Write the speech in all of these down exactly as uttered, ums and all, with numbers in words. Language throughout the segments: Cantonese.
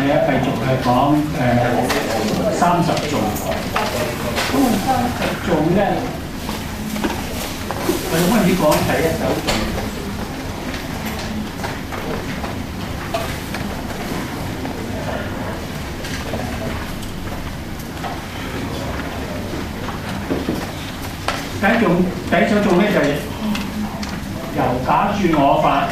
哋咧繼續係講誒三十頌。咁啊三十頌咧，我哋開始講第一首頌。第一頌第一首頌咧就係由假說我法。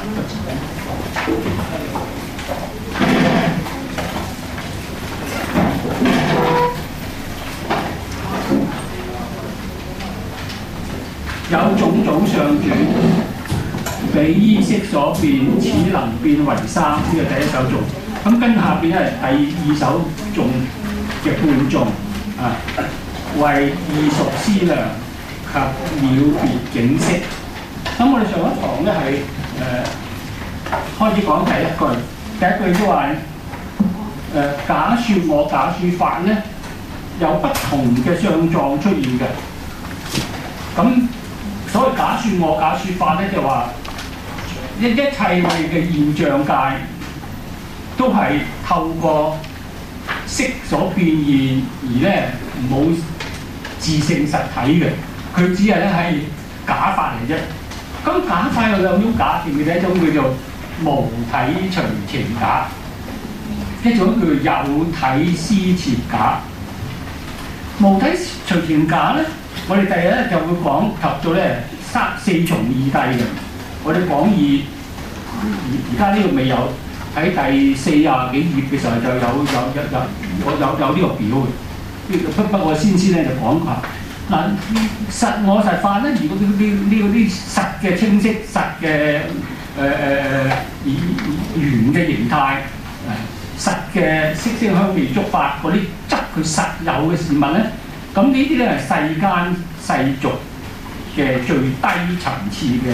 有種種相轉，彼依色所變，此能變為三。呢個第一首頌。咁跟下邊咧第二首頌嘅半頌啊，為異熟思量及了別境色。咁我哋上一堂咧係誒開始講第一句，第一句都話誒、呃、假說我假說法咧有不同嘅相狀出現嘅。咁所謂假說我假說法咧，就話一一切我哋嘅現象界都係透過色所變現而咧冇自性實體嘅，佢只係咧係假法嚟啫。咁假法有兩種假，記唔記得？一種叫做無體隨情假，一種叫做有體施設假。無體隨情假咧，我哋第日咧就會講及到咧三四重義諦嘅。我哋講義而而家呢個未有，喺第四廿幾頁嘅時候就有有有有我有有呢個表嘅。不不過先先咧就講下嗱，實我實法咧，如果呢呢呢啲實嘅清晰、實嘅誒誒誒圓嘅形態，誒實嘅色聲香味觸法嗰啲執佢實有嘅事物咧。咁呢啲咧係世間世俗嘅最低層次嘅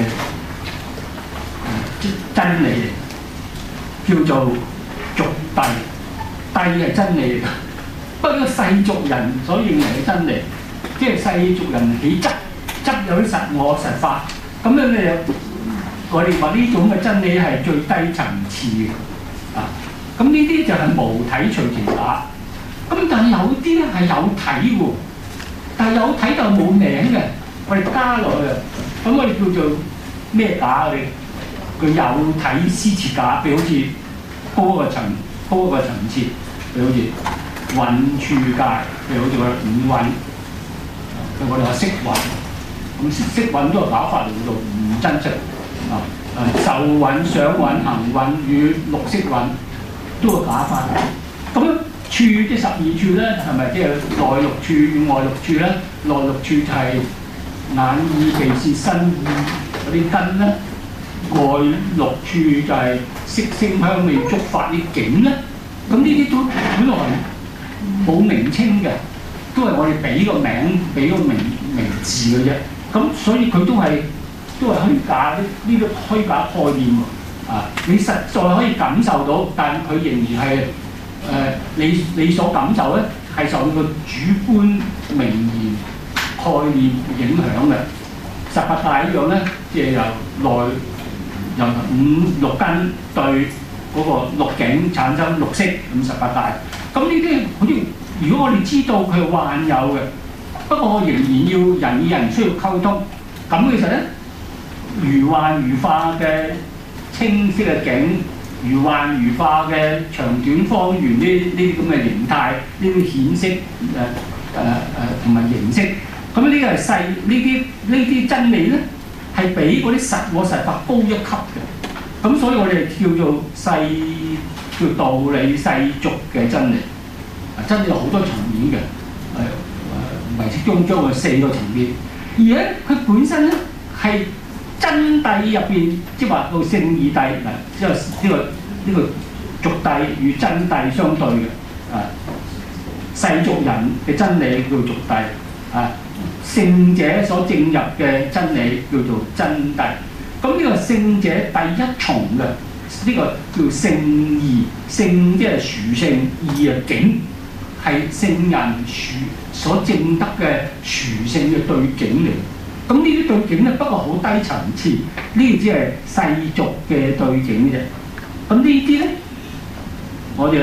真理嚟，叫做俗諦。諦係真理嚟㗎，不過世俗人所認為嘅真理，即係世俗人起執執有啲實我實法，咁樣咧我哋話呢種嘅真理係最低層次嘅啊。咁呢啲就係無體隨情假。咁但係有啲咧係有體喎。但係有體就冇名嘅，我哋加落去，咁我哋叫做咩假？我哋佢有體施設假，譬如好似高一個層高一個層次，譬如好似蘊處界，譬如好似我哋五蘊，我哋話色蘊，咁色蘊都係假法嚟嘅，唔真實啊！誒受蘊、想蘊、行蘊與六識蘊都係假法嚟，咁。處即係十二處咧，係咪即係內六處與外六處咧？內六處就係眼耳鼻舌身意嗰啲根咧，外六處就係色聲香味觸法啲境咧。咁呢啲都本來冇名稱嘅，都係我哋俾個名、俾個名名字嘅啫。咁所以佢都係都係虛假，呢個虛假概念啊！你實在可以感受到，但佢仍然係。誒、呃，你你所感受咧係受到個主觀名言概念影響嘅。十八大一樣咧，即係由內由五六根對嗰個六境產生六識，咁十八大。咁呢啲好似如果我哋知道佢係幻有嘅，不過我仍然要人與人需要溝通。咁其實咧，如幻如化嘅清晰嘅境。如幻如化嘅長短方圓呢呢啲咁嘅形態，呢啲顯色誒誒誒同埋形色，咁呢個係細呢啲呢啲真理咧，係比嗰啲實我實法高一級嘅。咁所以我哋叫做世叫道理世俗嘅真理。啊，真理有好多層面嘅，誒誒唯識宗將佢四個層面，而咧佢本身咧係。真諦入邊，即係話到聖義諦嗱，即係呢個呢、這個俗諦與真諦相對嘅啊。世俗人嘅真理叫俗諦啊，聖者所證入嘅真理叫做真諦。咁呢個聖者第一重嘅呢、這個叫聖義，聖即係殊勝，義啊境係聖人殊所證得嘅殊勝嘅對境嚟。咁呢啲對境咧，不過好低層次，呢啲只係世俗嘅對境啫。咁呢啲咧，我哋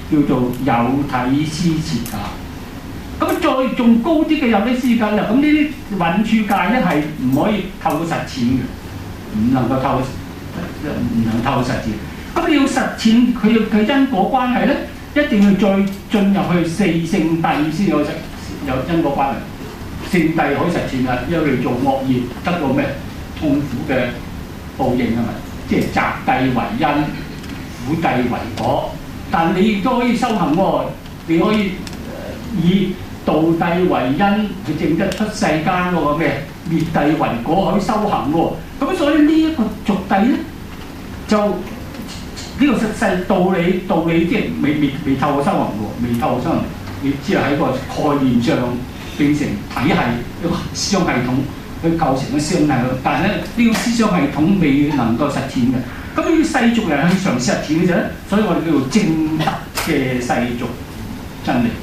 叫做有體施設假。咁再仲高啲嘅有體施設假啦，咁呢啲蘊處戒咧係唔可以透過實踐嘅，唔能夠透唔能透過實踐。咁你要實踐佢佢因果關係咧，一定要再進入去四聖諦先有實有因果關係。聖諦可以實踐啊，因為你做惡業得到咩痛苦嘅報應啊嘛，即係擇諦為因，苦諦為果。但你亦都可以修行喎，你可以、呃、以道諦為因，去證得出世間嗰個咩滅諦為果，可以修行喎。咁所以呢一個俗諦咧，就呢、這個實際道理道理即係未未未透過修行喎，未透過修行，你只係喺個概念上變成體系一個思想系統去構成嘅思想系統，但係咧呢、這個思想系統未能夠實踐嘅。咁呢啲世俗人去嘗試實踐嘅時候咧，所以我哋叫做正德嘅世俗真理。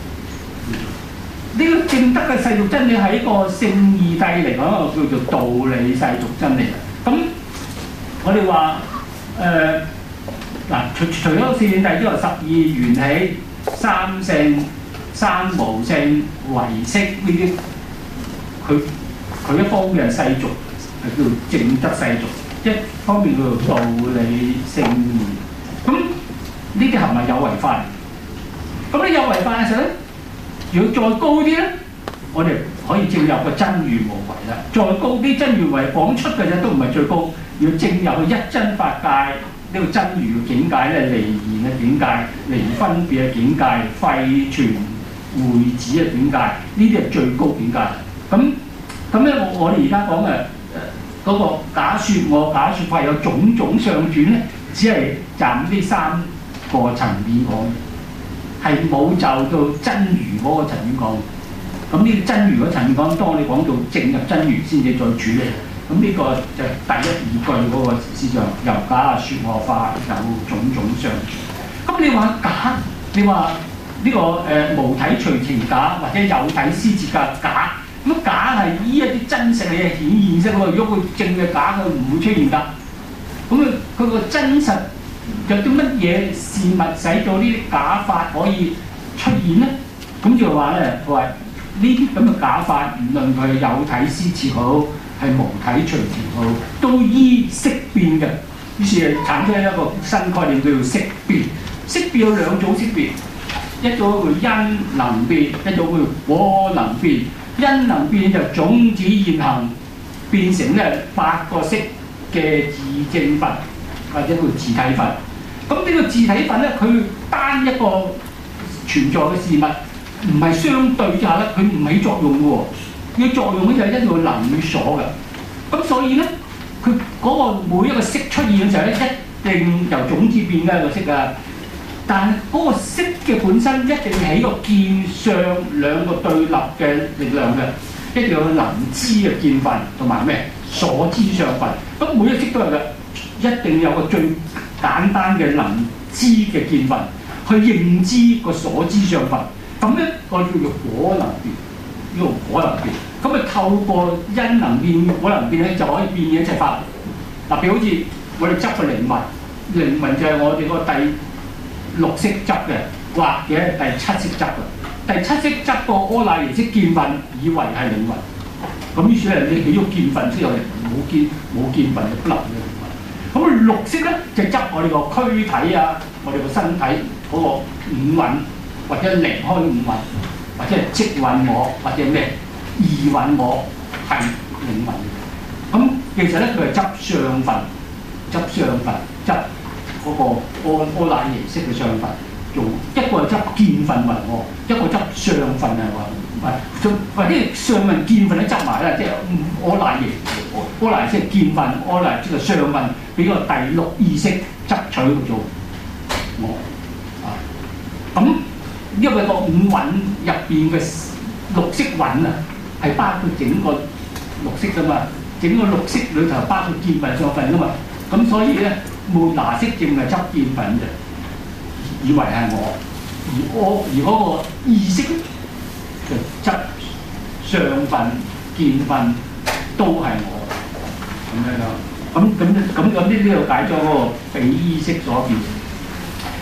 呢、這個正德嘅世俗真理喺一個聖義諦嚟講，叫做道理世俗真理。咁我哋話誒嗱，除除咗四聖諦之外，十二緣起、三性、三無性、唯識呢啲，佢佢一方面係世俗，係叫做正德世俗。一方面叫做道理聖義，咁呢啲係咪有違法？咁你有違法嘅時候咧，如果再高啲咧，我哋可以證入個真如無為啦。再高啲真如無為講出嘅啫，都唔係最高。要證入去一真法界呢、這個真如嘅境界咧，離言嘅境界、離分別嘅境界、廢傳會止嘅境界，呢啲係最高境界。咁咁咧，我我哋而家講嘅。嗰個假説我假説法有種種相轉咧，只係站呢三個層面講，係冇就到真如嗰個層面講。咁呢個真如嗰層面講，當你講到正入真如先至再處理。咁呢個就第一二句嗰個思想，由假説我法有種種相轉。咁你話假，你話呢、這個誒、呃、無體隨情假，或者有體施設假假。咁假係依一啲真實嘅嘢顯現啫喎，如果佢正嘅假，佢唔會出現㗎。咁佢佢個真實有啲乜嘢事物使到呢啲假法可以出現咧？咁就話咧，佢話呢啲咁嘅假法，無論佢係有體施設好，係無體隨情好，都依識變嘅。於是係產生一個新概念叫做識變。識變有兩種識別，一種叫因能變，一種叫果能變。因能變就種子現行變成咧八個識嘅自證分，或者叫自體分。咁呢個自體分咧，佢單一個存在嘅事物，唔係相對之下咧，佢唔起作用嘅喎。要作用咧就係一定要能與所嘅。咁所以咧，佢嗰個每一個識出現嘅時候咧，一定由種子變嘅一個識啊。但係嗰個識嘅本身一定起個見相兩個對立嘅力量嘅，一定要能知嘅見分同埋咩所知相分。咁每一個識都係嘅，一定有個最簡單嘅能知嘅見分去認知個所知相分。咁咧我叫做果能變，呢個果能變。咁啊透過因能變果能變咧，就可以變嘅一切法。嗱，譬如好似我哋執個靈魂，靈魂就係我哋個第六識執嘅，或者第七識執嘅。第七識執個阿賴耶識見分，以為係靈魂。咁於是咧，你起咗見分之後，冇見冇見分就不能嘅靈魂。咁六識咧就執我哋個軀體啊，我哋個身體嗰個五蘊，或者離開五蘊，或者係即蘊我，或者咩異蘊我係靈魂。咁其實咧，佢係執相分，執相分，執嗰個阿阿賴耶識嘅相分，做一個係執見分為我，一個執相分係話唔係，或者相分見分都執埋啦，即係阿賴耶阿賴耶識見分，阿賴即係相分，俾個第六意識執取去做我啊。咁因為個五蘊入邊嘅六識蘊啊，係包括整個六識噶嘛，整個六識裏頭包括見分相分噶嘛，咁所以咧。末那識淨係執見分嘅，以為係我，而我而嗰個意識就執相分、見分都係我咁樣咯。咁咁咁咁呢啲就解咗嗰個被意識所變。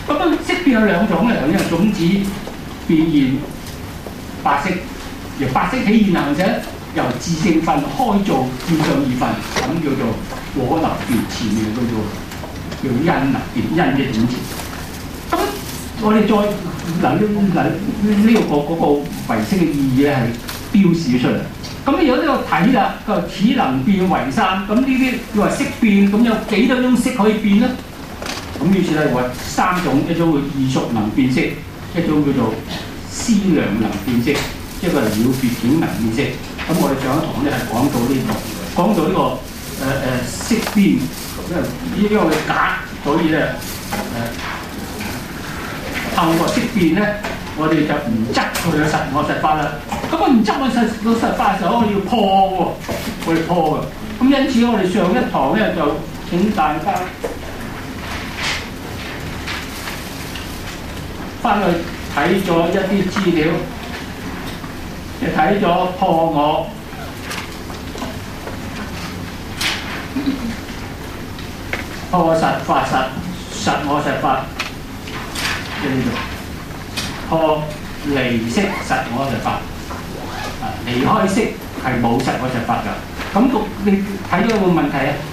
咁啊色變有兩種嘅，頭先係種子變現白色，由白色起現行者由自性分開造變上二分，咁叫做果流變，前面叫做叫因流變，因嘅種子。咁我哋再嗱呢嗱呢個嗰個唯識嘅意義咧係標示出嚟。咁有呢個睇啦，佢話此能變為三，咁呢啲佢話色變，咁有幾多種色可以變咧？咁於是咧話三種，一種叫異熟能變色，一種叫做思量能變色，一個係了別境能變色。咁我哋上一堂咧係講到呢度，講到呢、這個誒誒、呃、色變，因為因為佢假，所以咧誒透過色變咧，我哋就唔執佢嘅實我實法啦。咁我唔執我實我實法嘅時候，我哋要破喎，我哋破嘅。咁因此我哋上一堂咧就請大家翻去睇咗一啲資料，就睇咗破我。破實法實，實我實法，即係呢度。破離色實我實法，啊離開色係冇實我實法㗎。咁讀你睇咗有冇問題啊？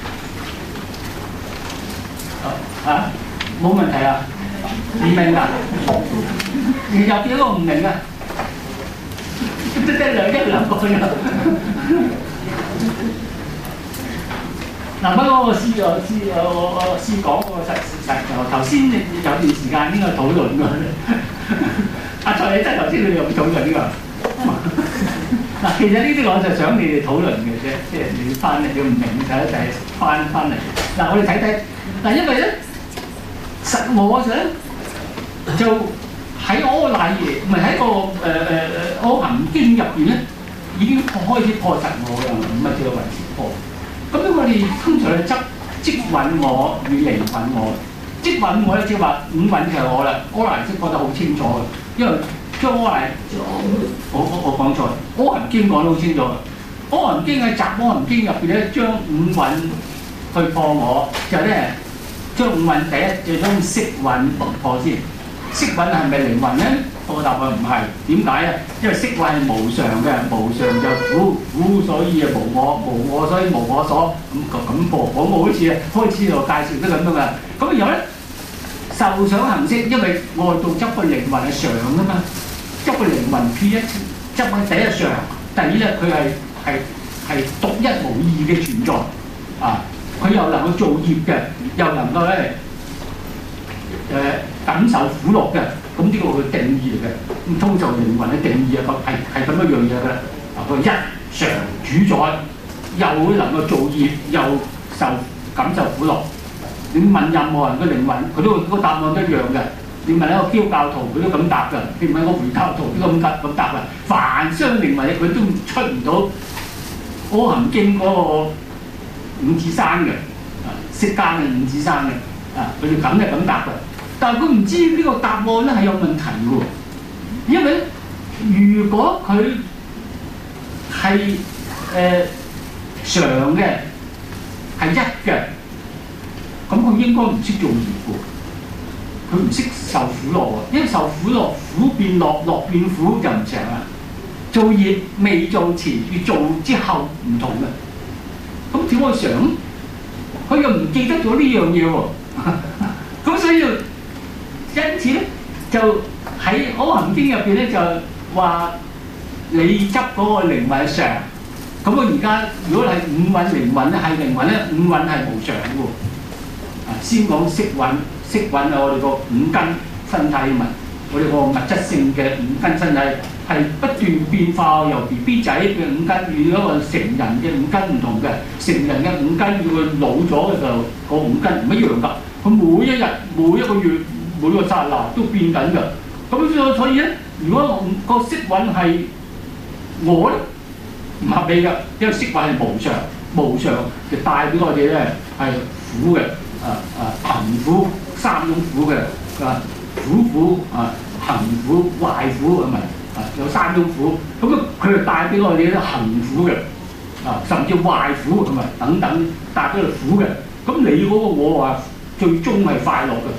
啊冇問題啊？唔明啊？有幾個唔明啊？得得兩一兩個啫。嗱，不過我試我試我我我試講個實事實就頭先有段時間應該討論㗎。阿蔡你真係頭先你有冇討論呢個？嗱，其實呢啲我就想你哋討論嘅啫，即係你翻嚟你唔明就就係翻翻嚟。嗱，我哋睇睇嗱，因為咧實我想就喺阿賴耶，唔係喺個誒誒誒阿含經入邊咧，已經開始破實我㗎，唔係叫做唯識破。咁咧，我哋通常去執即蘊我與離蘊我。即蘊我咧，即係話五蘊就係我啦。阿賴識講得好清楚嘅，因為將阿賴我我我講錯，阿含經講得好清楚。阿含經喺集阿含經入邊咧，將五蘊去破我，就咧將五蘊第一就將色蘊破先。色蘊係咪靈魂咧？我答佢唔係，點解啊？因為色蘊係無常嘅，無常就苦，苦所以啊無我，無我所以無我所，咁咁破。我冇好似開始就介紹得咁噶嘛。咁然後咧，受想行識，因為外道執個靈魂係常啊嘛，執個靈魂撇一執喺第一常，第二咧佢係係係獨一無二嘅存在啊！佢又能夠做業嘅，又能夠咧誒。呃感受苦樂嘅，咁呢個佢定義嚟嘅。咁通常靈魂嘅定義啊，係係咁一樣嘢嘅。啊，佢一常主宰，又會能夠做業，又受感受苦樂。你問任何人嘅靈魂，佢都個答案一樣嘅。你問一個基督教徒，佢都咁答㗎。你問一個回教徒，都咁答咁答㗎。凡相靈魂，佢都出唔到《阿含經》嗰個五指山嘅，啊，釋迦嘅五指山嘅，啊，佢哋咁就咁答㗎。但係佢唔知呢個答案咧係有問題嘅，因為如果佢係誒常嘅係一嘅，咁佢應該唔識做業嘅，佢唔識受苦樂喎，因為受苦樂苦變樂，樂變苦就唔常啦。做業未做前與做之後唔同嘅，咁點會常？佢又唔記得咗呢樣嘢喎，咁所以。因此咧，就喺《阿含經》入邊咧，就話你執嗰個靈魂係常，咁我而家如果係五蘊靈魂咧，係靈魂咧，五蘊係無常嘅喎。啊，先講色蘊，色蘊係我哋個五根身體物，我哋個物質性嘅五根身體係不斷變化，由 B B 仔嘅五根與一個成人嘅五根唔同嘅，成人嘅五根與佢老咗嘅時候個五根唔一樣㗎，佢每一日每一個月。每個剎那都變緊㗎，咁所以咧，如果個色蘊係我咧，唔合理㗎，因為色蘊係無常，無常就帶俾我哋咧係苦嘅，啊啊行苦三種苦嘅，啊苦苦啊行苦壞苦係咪啊有三種苦，咁啊佢就帶俾我哋咧行苦嘅，啊甚至壞苦同埋等等帶俾佢苦嘅，咁你嗰個我話最終係快樂嘅。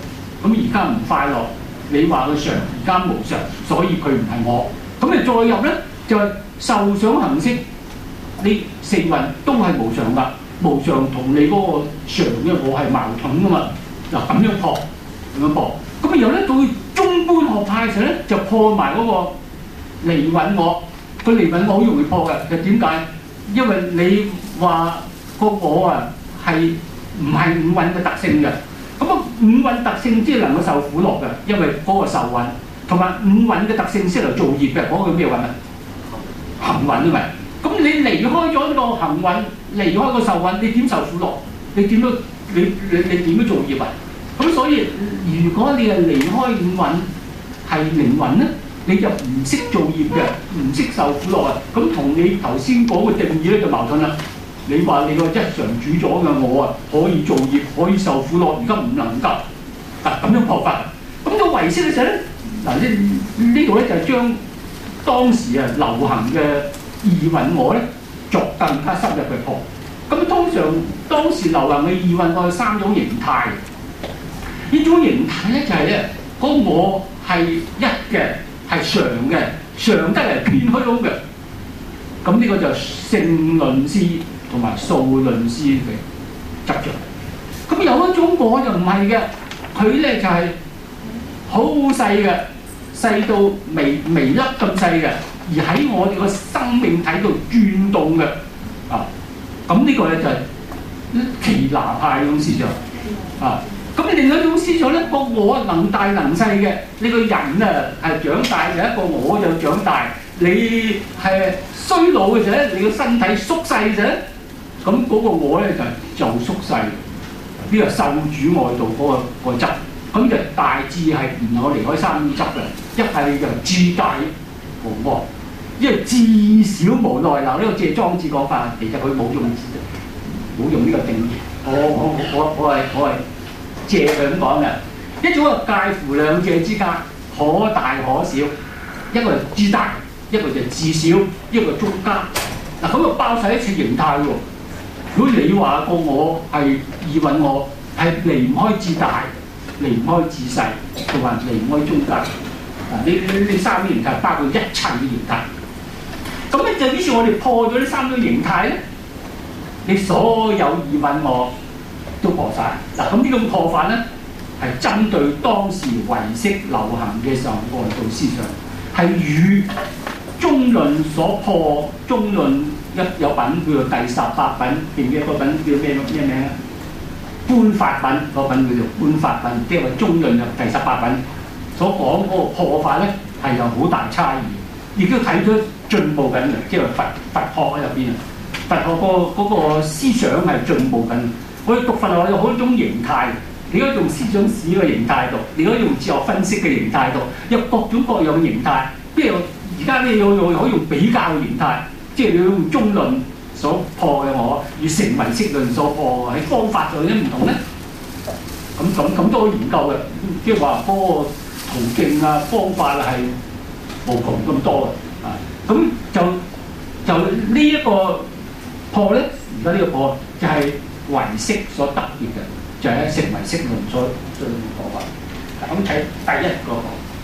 咁而家唔快樂，你話佢常，而家無常，所以佢唔係我。咁你再入咧就係、是、受想行識，你四蘊都係無常㗎，無常同你嗰個常嘅我係矛盾㗎嘛。嗱咁樣破，咁樣破。咁然後咧到中觀學派嘅時候咧，就破埋嗰個離蘊我。個離蘊我好容易破嘅，就點解？因為你話個我啊係唔係五蘊嘅特性嘅？咁啊五蘊特性即係能夠受苦樂嘅，因為嗰個受蘊同埋五蘊嘅特性先嚟做業嘅，嗰個咩蘊啊？行蘊啊嘛。咁你離開咗呢個行蘊，離開個受蘊，你點受苦樂？你點樣你你你點樣做業啊？咁所以如果你係離開五蘊係靈魂咧，你就唔識做業嘅，唔識受苦樂啊！咁同你頭先講嘅定義咧就矛盾啦。你話你個一常主宰嘅我啊，可以做業，可以受苦樂，而家唔能夠嗱咁樣破法。咁到唯識嘅時候咧，嗱呢呢度咧就係將當時啊流行嘅二蘊我咧作更加深入嘅破。咁通常當時流行嘅二蘊我有三種形態。呢種形態咧就係咧嗰個我係一嘅。係常嘅，常得嚟偏虛空嘅。咁呢個就性論師同埋數論師嘅執着。咁有一種我就唔係嘅，佢咧就係好細嘅，細到微微粒咁細嘅，而喺我哋個生命體度轉動嘅。啊，咁呢個咧就係耆那派嗰種思想。啊。咁另一種思想咧，個我能大能細嘅，你個人啊係長大嘅一個我就長大，你係衰老嘅時候咧，你個身體縮細嘅時候咧，咁嗰個我咧就就縮細。呢個受主外道嗰個個執，咁就大致係唔能夠離開三種執嘅，一係就至大無我，因為至少無奈。嗱，呢個借莊子講法，其實佢冇用冇用呢個定義。我我我我係我係。借佢咁講嘅，一種係介乎兩者之間，可大可小，一個係至大，一個就至小，一個中間。嗱咁就包晒一切形態喎。如果你話個我係二蘊我，係離唔開至大，離唔開至細，同埋離唔開中間。嗱，呢呢呢三種形態包括一切嘅形態。咁咧就於是我哋破咗呢三種形態咧，你所有二蘊我都破晒。嗱，咁呢種破法咧，係針對當時唯識流行嘅時候外道思想，係與中論所破。中論一有品叫做第十八品，記唔記得個品叫咩咩名啊？觀法品，個品叫做觀法品，即係話中論就第十八品所講嗰個破法咧，係有好大差異，亦都睇咗進步緊嘅，即係佛佛學喺入邊啊，佛學個嗰個思想係進步緊。我哋讀佛學有好多種形態，你可以用思想史嘅形態讀，你可以用哲學分析嘅形態讀，有各種各樣嘅形態。譬如而家你又又可以用比較嘅形態，即係你要用中論所破嘅我，與成唯識論所破嘅喺方法上有啲唔同咧。咁咁咁都可以研究嘅，即係話嗰個途徑啊、方法係無窮咁多嘅啊。咁就就呢一個破咧，而家呢個破就係、是。唯識所特別嘅就係、是、成唯識論所做嘅破法。咁睇第一個，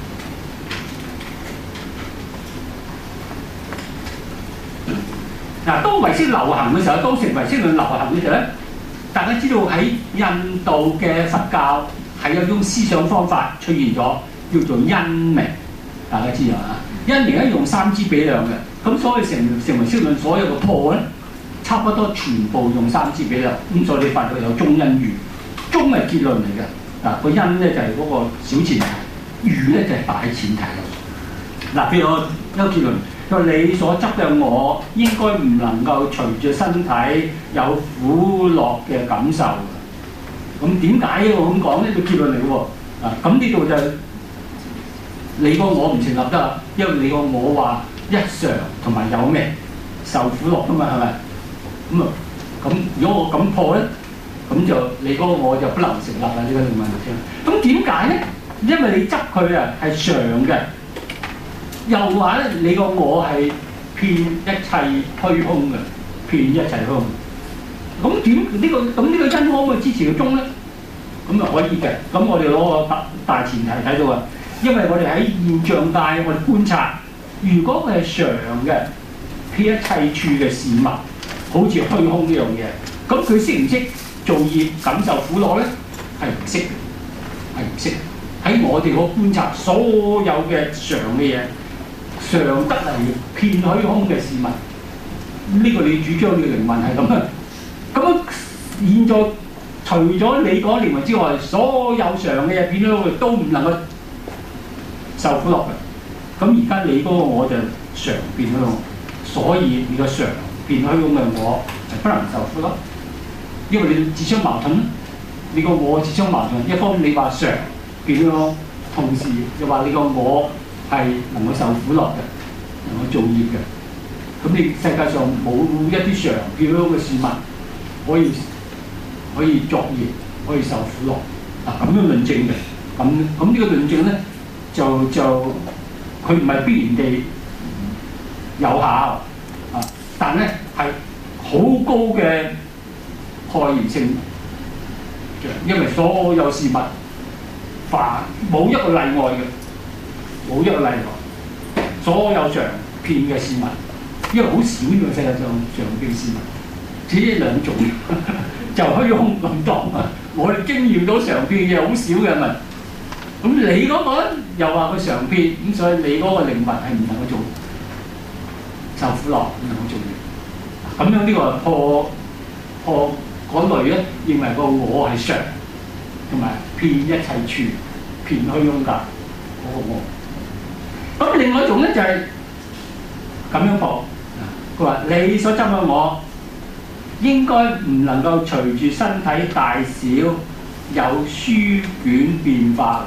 嗱、嗯，當唯識流行嘅時候，當成唯識論流行嘅時候咧，大家知道喺印度嘅佛教係有種思想方法出現咗，叫做因明。大家知道啊？因明咧用三支比量嘅，咁所以成成唯識論所有嘅破咧。差不多全部用三支比量，咁所以你發覺有中因喻，中係結論嚟嘅，嗱個因咧就係嗰個小前提，喻咧就係大前提。嗱，譬如我一個結論，佢話你所執嘅我應該唔能夠隨住身體有苦樂嘅感受。咁點解我咁講呢？個結論嚟嘅喎，啊咁呢度就你個我唔成立得，因為你個我話一常同埋有咩受苦樂㗎嘛，係咪？咁啊，咁如果我咁破咧，咁就你嗰個我就不能成立啦。呢個問題先。咁點解咧？因為你執佢啊係常嘅，又話咧你個我係遍一切虛空嘅，遍一切虛空。咁點呢個咁呢個因可唔可以支持個中咧？ 咁啊可以嘅。咁我哋攞個大大前提睇到啊，因為我哋喺現象界我哋觀察，如果佢係常嘅，撇一切處嘅事物，好似虛空呢樣嘢，咁佢識唔識做業感受苦樂咧？係唔識嘅，係唔識。喺我哋個觀察，所有嘅常嘅嘢，常得嚟遍虛空嘅事物，呢、這個你主張嘅靈魂係咁啊。咁現在除咗你講靈魂之外，所有常嘅嘢變咗都唔能夠受苦樂嘅。咁而家你嗰個我就常變虛空，所以你個常變虛空嘅我係不能受苦樂，因為你自相矛盾。你個我自相矛盾，一方面你話常變虛空，同時又話你個我係能夠受苦樂嘅，能夠造業嘅。咁你世界上冇一啲常變虛空嘅事物可以可以作業，可以受苦樂。嗱咁樣論證嘅，咁咁呢個論證咧就就佢唔係必然地有效啊，但咧係好高嘅概然性。因為所有事物凡冇一個例外嘅，冇一個例外，所有常遍嘅事物，因為好少呢個世界上常遍事物，只係兩種，就虛空咁多啊！我哋經驗到常遍嘅好少嘅咪，咁你嗰個又話佢常遍，咁所以你嗰個靈魂係唔能夠做受苦樂，唔能夠做嘢。咁樣呢個破破。嗰類咧認為個我係常，同埋遍一切處，遍虛空㗎嗰個我。咁另外一種咧就係、是、咁樣破。佢話你所執嘅我應該唔能夠隨住身體大小有書卷變化。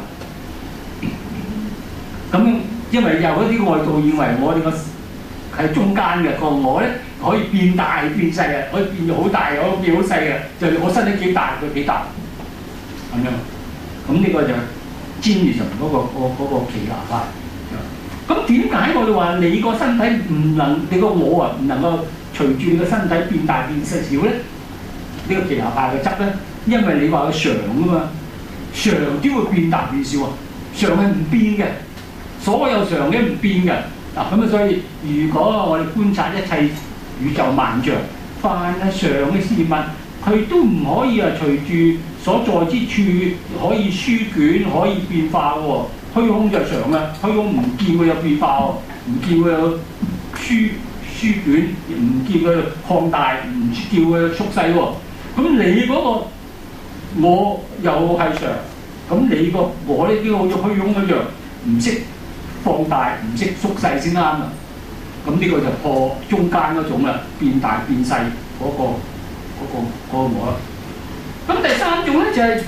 咁因為有一啲外道認為我哋個喺中間嘅個我咧。可以變大變細嘅，可以變好大，可以變好細嘅，就係、我身體幾大佢幾大咁樣。咁呢個就尖月上嗰個嗰嗰個奇拿派。咁點解我哋話你個身體唔能，你個我啊唔能夠隨住你個身體變大變細小咧？呢、呢個奇拿派嘅執咧，因為你話佢常啊嘛，常點會變大變小啊？常係唔變嘅，所有常嘅唔變嘅。嗱咁啊，所以如果我哋觀察一切宇宙萬象，凡係常嘅事物，佢都唔可以啊隨住所在之處可以書卷可以變化喎。虛空就常啊，虛空唔見佢有變化喎，唔見佢有書書卷，唔見佢擴大，唔叫佢縮細喎。咁你嗰個我又係常，咁你個我呢啲好似虛空一樣，唔識放大，唔識縮細先啱啊！咁呢個就破中間嗰種啦，變大變細嗰、嗰個嗰、嗰個嗰個我啦。咁第三種咧就係、是、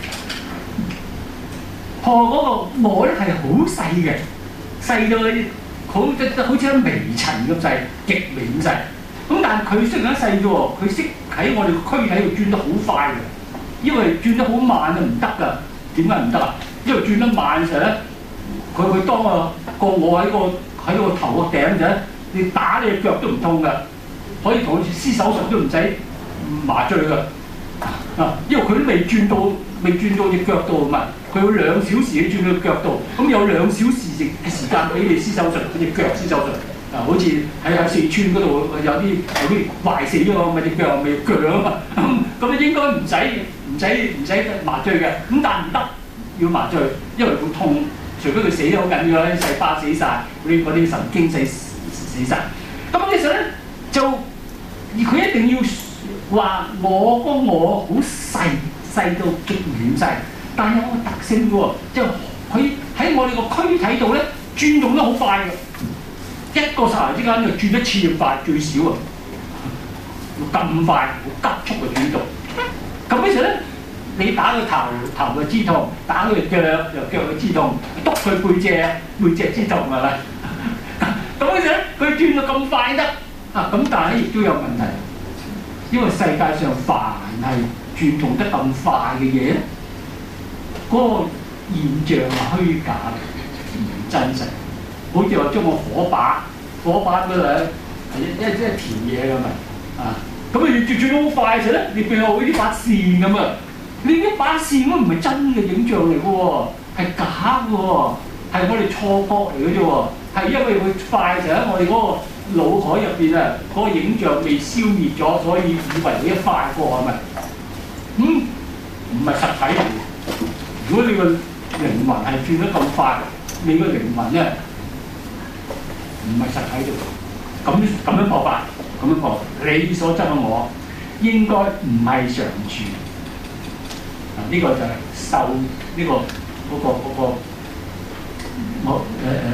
破嗰個我咧係好細嘅，細到好好似一微塵咁細，極微咁細。咁但係佢雖然一細啫喎，佢識喺我哋個軀體度轉得好快嘅，因為轉得好慢就唔得㗎。點解唔得啊？因為轉得慢嘅時候咧，佢佢當個個我喺個喺個頭個頂啫。你打你隻腳都唔痛㗎，可以同佢施手術都唔使麻醉㗎，啊！因為佢都未轉到，未轉到隻腳度嘛，佢要兩小時要轉到腳度，咁有兩小時嘅時間俾你施手術，隻腳施手術，啊！好似喺喺四川嗰度有啲有啲壞死咗咪隻腳咪腳啊嘛，咁咁你應該唔使唔使唔使麻醉嘅，咁但唔得要麻醉，因為會痛，除非佢死得好緊要啦，啲細胞死晒，嗰啲嗰啲神經死。死晒，咁其實咧就佢一定要話我個我好細，細到極遠細，但係有個特性嘅喎，即係佢喺我哋個軀體度咧轉動得好快嘅，一個剎那之間就轉一次咁快，最少啊，咁快，好急速嘅轉動。咁其實咧，你打佢頭頭嘅支痛，打佢腳又腳嘅支痛，篤佢背脊背脊支痛係咪？咁嗰陣咧，佢轉到咁快得啊！咁但係亦都有問題，因為世界上凡係轉動得咁快嘅嘢咧，嗰、那個現象係虛假嘅，唔真實。好似話將個火把，火把嗰度咧係一一一條嘢咁啊！啊，咁你轉轉得好快嘅時候咧，你變到好似把線咁啊！ 你呢把線都唔係真嘅影像嚟嘅喎，係假嘅喎，係我哋錯覺嚟嘅啫喎，係因為佢快就喺我哋嗰個腦海入邊啊，嗰、那個影像未消滅咗，所以以為佢一快過係咪？嗯，唔係實體嚟嘅。如果你個靈魂係轉得咁快，你個靈魂咧唔係實體度，咁咁樣破法，咁樣破，你所執嘅我應該唔係常住。啊，呢、這個就係受呢、這個嗰、那個嗰、那個我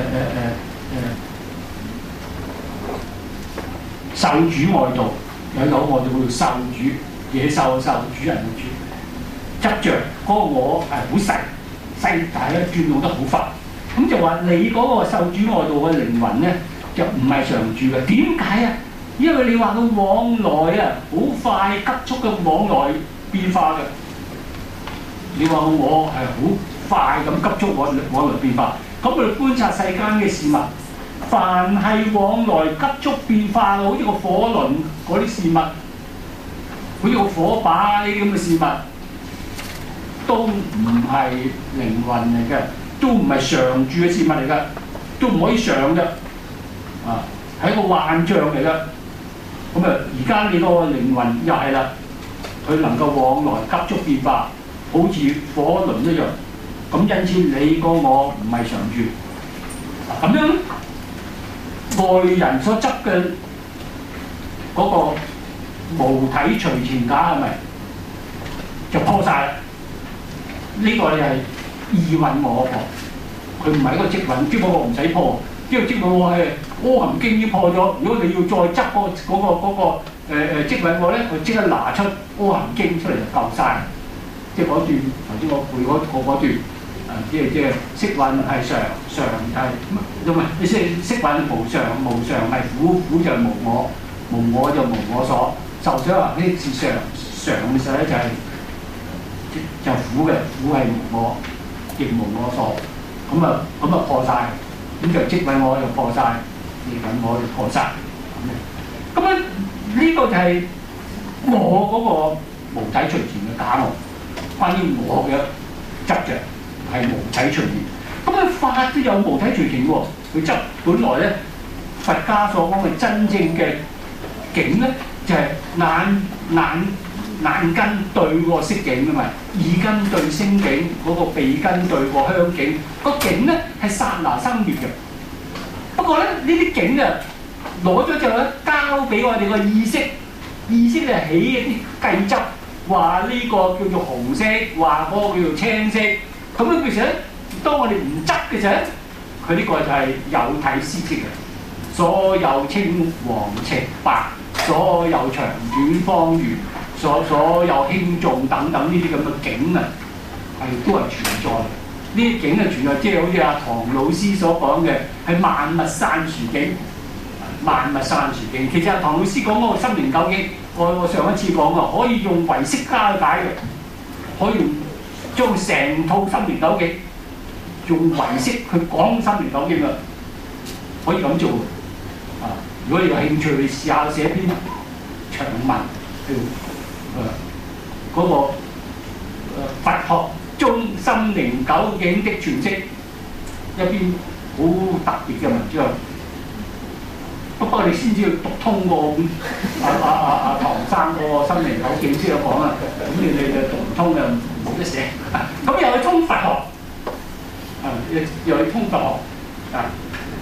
誒誒誒誒誒受主外道，有有我哋叫受主，野獸受主人嘅主。執着嗰個我係好細細，但係咧轉動得好快，咁就話你嗰個受主外道嘅靈魂咧就唔係常住嘅。點解啊？因為你話佢往來啊，好快急速嘅往來變化嘅。你話我係好快咁急速往往來變化，咁我哋觀察世間嘅事物，凡係往來急速變化，好似個火輪嗰啲事物，好似個火把呢啲咁嘅事物。都唔係靈魂嚟嘅，都唔係常住嘅事物嚟嘅，都唔可以常嘅，啊，係一個幻象嚟嘅。咁啊，而家你個靈魂又係啦，佢能夠往來急速變化，好似火輪一樣。咁因此你個我唔係常住。咁樣外人所執嘅嗰個無體隨前假係咪就破晒啦？呢個你係意蘊我破，佢唔係一個積蘊，積蘊我唔使破，因為積蘊我係阿含經已經破咗。如果你要再執嗰嗰個嗰、嗰個誒誒積蘊我咧，我即刻拿出阿含經出嚟就夠晒。即係嗰段頭先我背嗰個嗰段，啊即係即係色蘊係常，常係唔係？你識色蘊無常，無常係苦，苦就無我，無我就無我所。受者話呢是常，常嘅時候咧就係、是。就苦嘅，苦係無我，亦無我所，咁啊咁啊破晒，咁就積蘊我就破晒，業蘊我就破晒。咁樣呢個就係我嗰個無體隨前嘅假我，關於我嘅執着係無體隨前。咁啊法都有無體隨前喎，佢執本來咧佛家所講嘅真正嘅境咧，就係、是、眼眼。眼根對個色境㗎嘛，耳根對聲境，嗰、那個鼻根對個香境，個境咧係剎那生滅嘅。不過咧呢啲境啊攞咗之後咧，交俾我哋個意識，意識咧起一啲計執，話呢個叫做紅色，話嗰個叫做青色。咁樣其實咧，當我哋唔執嘅時候咧，佢呢個就係有體思識嘅。所有青黃赤白，所有長短方圓。所所有輕重等等呢啲咁嘅境啊，係都係存在嘅。呢啲境係存在，即係好似阿唐老師所講嘅，係萬物散殊境。萬物散殊境，其實阿唐老師講嗰個心靈究竟，我我上一次講啊，可以用唯識家去解嘅，可以用將成套心靈究竟用唯識去講心靈究竟啊，可以咁做啊！如果你有興趣，你試下寫篇長文叫。誒嗰、那個、呃、佛學中心靈究竟的詮釋，一篇好特別嘅文章。不過你先至要讀通過阿阿阿阿唐生個心靈究竟先有講啊，咁你你就讀唔通就冇得寫。咁又去通佛學，啊又又去通佛學啊。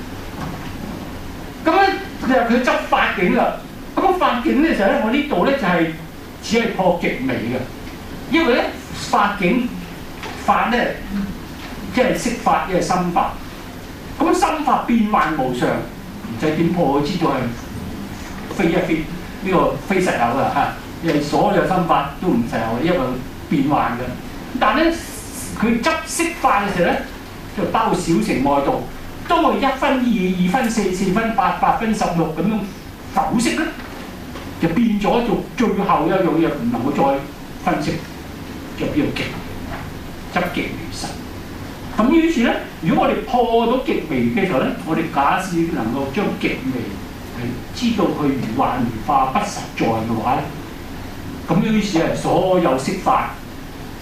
咁咧你話佢執法境啦，咁個法境咧就喺我呢度咧就係、是。只係破極微嘅，因為咧法境法咧即係色法，即係心法。咁心法變幻無常，唔使點破，知道係非一非呢、這個非實有嘅嚇。因為所有心法都唔實有，因為變幻嘅。但係咧佢執色法嘅時候咧，就包括小乘外道。當我一分二、二分四、四分八、八分十六咁樣剖析咧。就變咗做最後一樣嘢，唔能夠再分析，就變做極執極微實。咁於是咧，如果我哋破到極微嘅時候咧，我哋假使能夠將極微係知道佢如幻如化不實在嘅話咧，咁於是係所有色法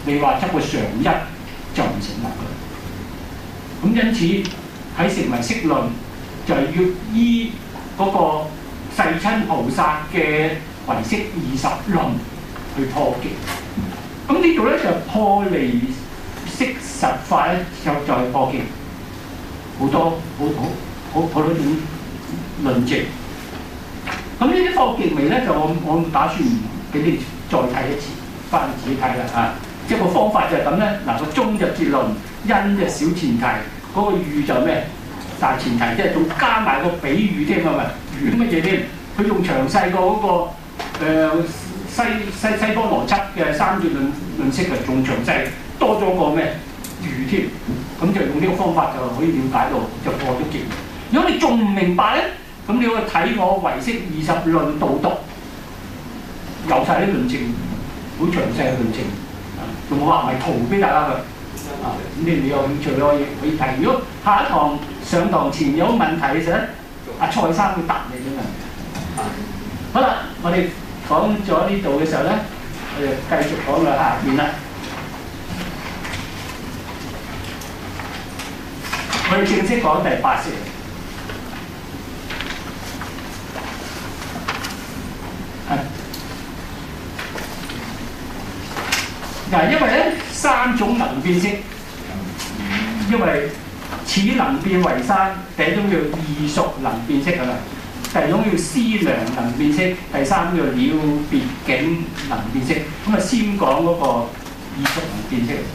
你話執個常一就唔成立㗎。咁因此喺成唯識論就係要依嗰個世親菩薩嘅唯識二十論去破極。咁呢度咧就破離釋實法咧，就就係破極，好多好好好好多種論證。咁呢啲破極微咧，就我我打算俾你再睇一次，翻自己睇啦嚇。即係個方法就係咁咧。嗱，個中就結論，因就小前提，嗰、那個喻就咩大前提，即係仲加埋個比喻添啊嘛。喻乜嘢添？佢仲詳細過嗰、那個、呃、西西西方邏輯嘅三段論論式嘅，仲詳細多咗個咩喻添。咁就用呢個方法就可以了解到，就破咗極。如果你仲唔明白咧，咁你要睇我唯識二十論導讀，有晒啲論證，好詳細嘅論證。仲冇話唔係圖俾大家嘅，啊咁你你有興趣可以可以睇。如果下一堂上堂前有問題嘅時候，阿蔡生會答你嘅問題。啊，好啦，我哋講咗呢度嘅時候咧，我哋繼續講到下邊啦。我哋正式講第八式。嗱，因為咧三種能變式，因為此能變為三，第一種叫異熟能變式啊嘛，第二種叫思量能變式，第三種叫了別境能變式。咁啊，先講嗰個異熟能變式。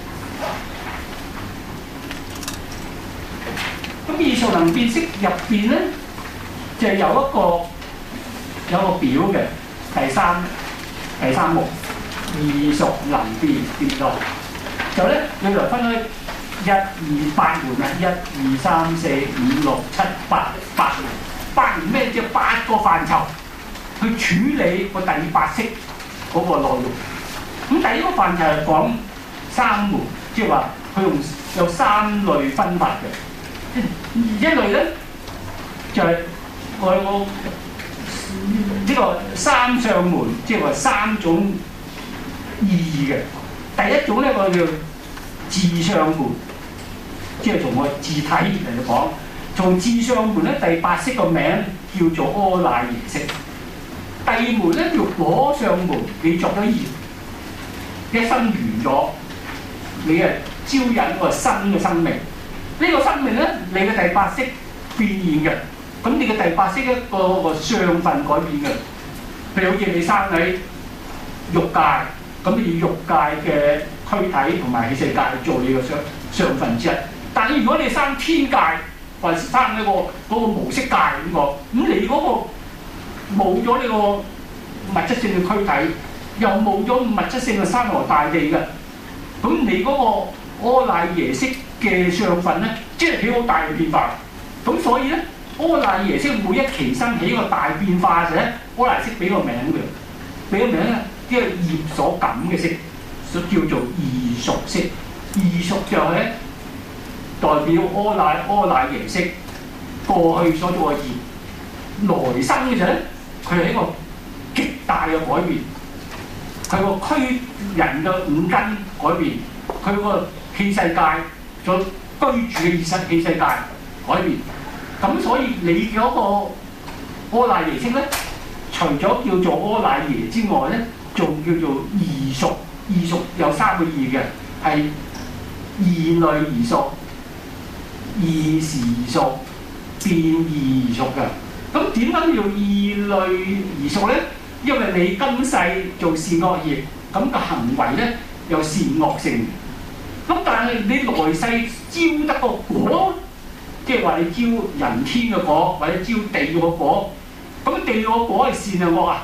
咁異熟能變式入邊咧，就有一個有一個表嘅第三第三目。異熟能變變度就咧，你來分開一二八門啊，一二三四五六七八八門，八門咩？即係八個範疇去處理個第八式嗰個內容。咁第一個範疇係講三門，即係話佢用有三類分法嘅。一類咧就係、是、我我呢個三相門，即係話三種意義嘅。第一種咧，我叫自相門，即係從個字體嚟講，從自相門咧，第八式個名叫做阿賴耶識。第二門咧叫果相門，你作咗業，一生完咗，你係招引個新嘅生命。呢、這個生命咧，你嘅第八式變現嘅，咁你嘅第八式一個個相分改變嘅。譬如好似你生喺欲界。咁你要欲界嘅軀體同埋器世界做你嘅相相分之一，但係如果你生天界，或者生一個嗰、那個無色界咁個，咁你嗰個冇咗呢個物質性嘅軀體，又冇咗物質性嘅山河大地嘅，咁你嗰個阿賴耶識嘅相分咧，即係起好大嘅變化。咁所以咧，阿賴耶識每一期生起一個大變化嘅時候咧，阿賴耶識俾個名嘅，俾個名咧。呢個業所感嘅識，所叫做異熟識。異熟就係咧代表阿賴阿賴耶識過去所做嘅業，來生嘅時候咧，佢係一個極大嘅改變。佢個軀人嘅五根改變，佢個器世界所居住嘅意識器世界改變。咁所以你嗰個阿賴耶識咧，除咗叫做阿賴耶之外咧，仲叫做異熟。異熟有三個異嘅，係異類異熟、異時異熟、變異異熟嘅。咁點解叫異類異熟咧？因為你今世做善惡業，咁個行為咧有善惡性。咁但係你來世招得個果，即係話你招人天嘅果，或者招地獄嘅果。咁地獄嘅果係善定惡啊？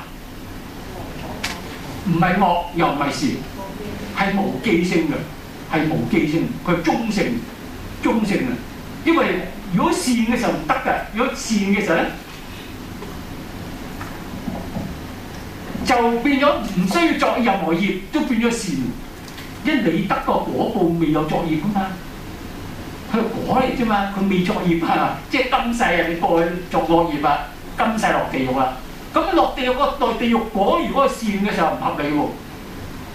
唔係惡又唔係善，係無記性嘅，係無記性，佢係中性，中性啊！因為如果善嘅時候唔得嘅，如果善嘅時候咧，就變咗唔需要作任何業，都變咗善。因為你得個果報未有作業噶嘛，佢係果嚟啫嘛，佢未作業啊，即係今世啊，你過去作惡業啊，今世落地獄啦。咁落地獄個落地獄果，如果係善嘅時候唔合理喎，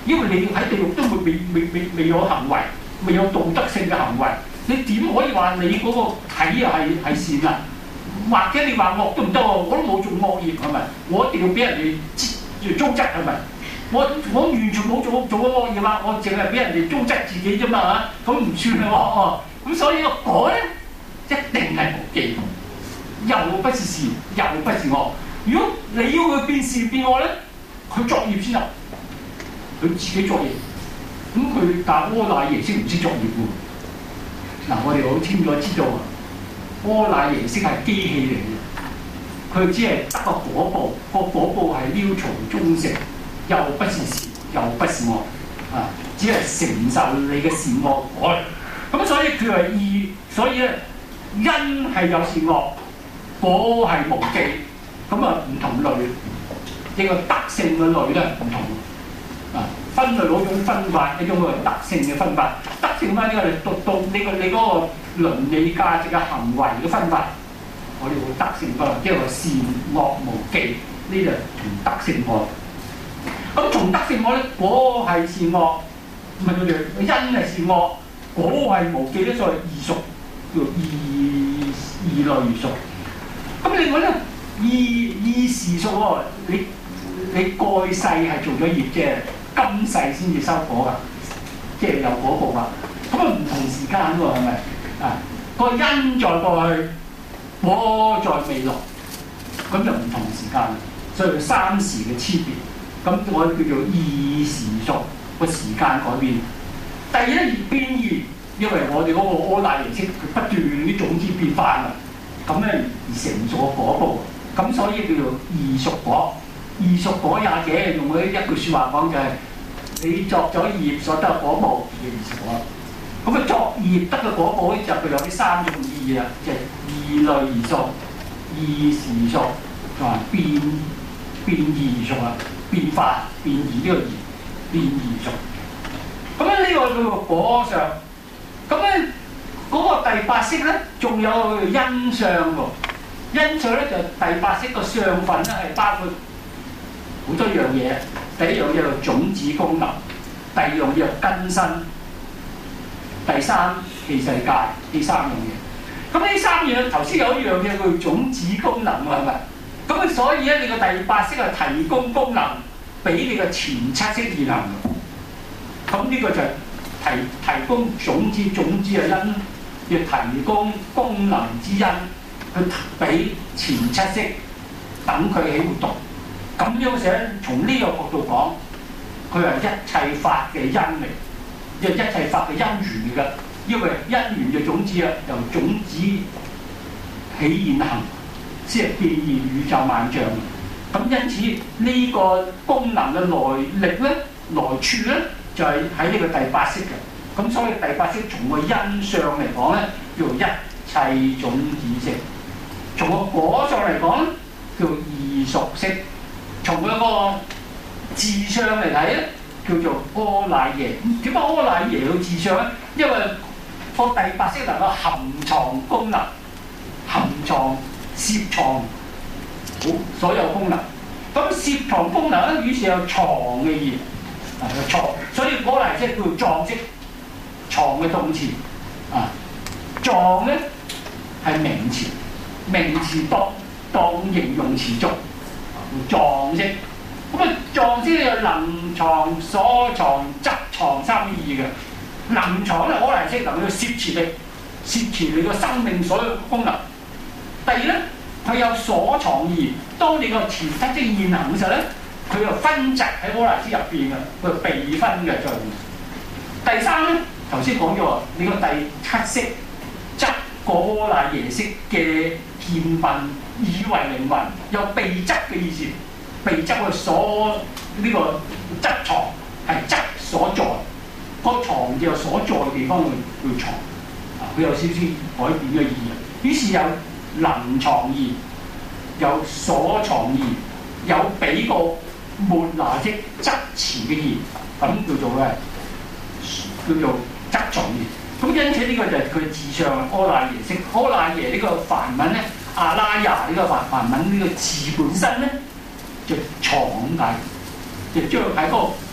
因為你喺地獄都會未未未未有行為，未有道德性嘅行為，你點可以話你嗰個體啊係係善啊？或者你話惡都唔得喎，我都冇做惡業係咪？我一定要俾人哋糟質係咪？我我完全冇做做過惡業啊！我淨係俾人哋糟質自己啫嘛嚇，咁唔算係惡哦。咁所以個果咧一定係無記，又不是善，又不是惡。如果你要佢變善變惡咧，佢作業先啊，佢自己作業。咁佢但係阿賴耶識唔識作業喎？嗱，我哋好清楚知道啊，阿賴耶識係機器嚟嘅，佢只係得個果報，個果報係撩從中食，又不是善，又不是惡啊，只係承受你嘅善惡果。咁所以佢係義，所以咧因係有善惡，果係無記，咁啊唔同類，呢個德性嘅類咧唔同啊。分類嗰種分法，一種係德性嘅分法。德性翻呢個係讀到你個你嗰個倫理價值嘅行為嘅分法，我哋會德性分，即係話善惡無記，呢就從德性我。咁從德性我咧，果係善惡，唔係佢哋因係善惡，果係無記咧，所謂異熟，叫異異類異熟。咁另外咧，異異時熟喎，你你過世係做咗業啫。今世先至收果㗎，即係有果報㗎。咁啊唔同時間喎，係咪啊？個因在過去，果在未來，咁就唔同時間，所以三時嘅差別。咁我哋叫做異時熟，個時間改變。第二咧變異，因為我哋嗰個阿賴耶識佢不斷啲種子變化啊，咁咧而成咗果報，咁所以叫做異熟果。異熟果也嘅，用嗰一句説話講就係、是、你作咗業所得嘅果報叫異熟果。咁啊作業得嘅果報咧就佢有啲三種意義啊，即係異類異熟、異時熟同埋變變異熟啊，變化變異呢個異變異熟。咁咧呢個叫做果相。咁咧嗰個第八識咧仲有因相喎，因相咧就第八識個相分咧係包括好多樣嘢，第一樣嘢就種子功能，第二樣嘢就根身，第三器世界，呢三樣嘢。咁呢三樣頭先有一樣嘢叫種子功能喎，係咪？咁啊，所以咧你個第八識係提供功能俾你個前七識現行。咁呢個就係提提供種子，種子嘅因，要提供功能之因，去俾前七識等佢起活動。咁樣寫，從呢個角度講，佢係一切法嘅因嚟，即係一切法嘅因緣嚟㗎。因為因緣嘅種子啊，由種子起現行，先係變現宇宙萬象。咁因此呢個功能嘅來歷咧、來處咧，就係喺呢個第八識嘅。咁所以第八識從個因相嚟講咧，叫做一切種子識；從個果相嚟講咧，叫做異熟識。從佢個自相嚟睇咧，叫做阿賴耶。點解阿賴耶要自相咧？因為個第八識能夠含藏功能，含藏攝藏好所有功能。咁攝藏功能咧，於是有藏嘅意，啊有藏，所以阿賴耶叫做藏識，藏嘅動詞啊。藏咧係名詞，名詞當當形容詞做。藏識，咁啊藏識有能藏、所藏、則藏三意嘅。能藏咧，阿賴耶識能夠攝持力，攝持你個生命所有功能。第二咧，佢有所藏意，當你個前七識現行嘅時候咧，佢又分集喺阿賴耶識入邊嘅，佢係備分嘅作用。第三咧，頭先講咗你個第七識則個阿賴耶識嘅見分。以為靈魂有被執嘅意思，被執嘅所呢、這個執藏係執所在，個藏就所在嘅地方去去藏，啊佢有少少改變嘅意義。於是有能藏意，有所藏意，有俾個末那識執持嘅意，咁叫做咧叫做執藏意。咁因此呢個就係佢自相阿賴耶識。阿賴耶呢個梵文咧。阿拉雅呢個梵梵文呢個字本身咧，就藏咁解，就將喺嗰個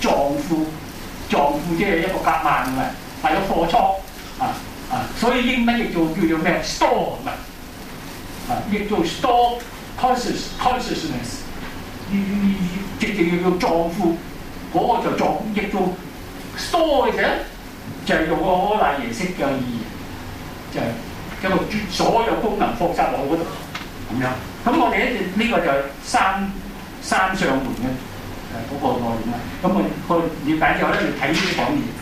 壯闊，壯闊即係一個夾萬㗎嘛，係個貨倉啊啊，所以英文譯做叫做咩 store 啊，啊譯做 store conscious consciousness， 直情叫做壯闊，嗰、那個就壯譯做 store 嘅時候咧，就係、是、用個柯賴耶識嘅意義，就係、是、一個所有功能放晒落嗰度咁樣。咁我哋咧呢個就係三三相門嘅。誒嗰個內容啦，咁我個了解之後咧，要睇呢啲講義。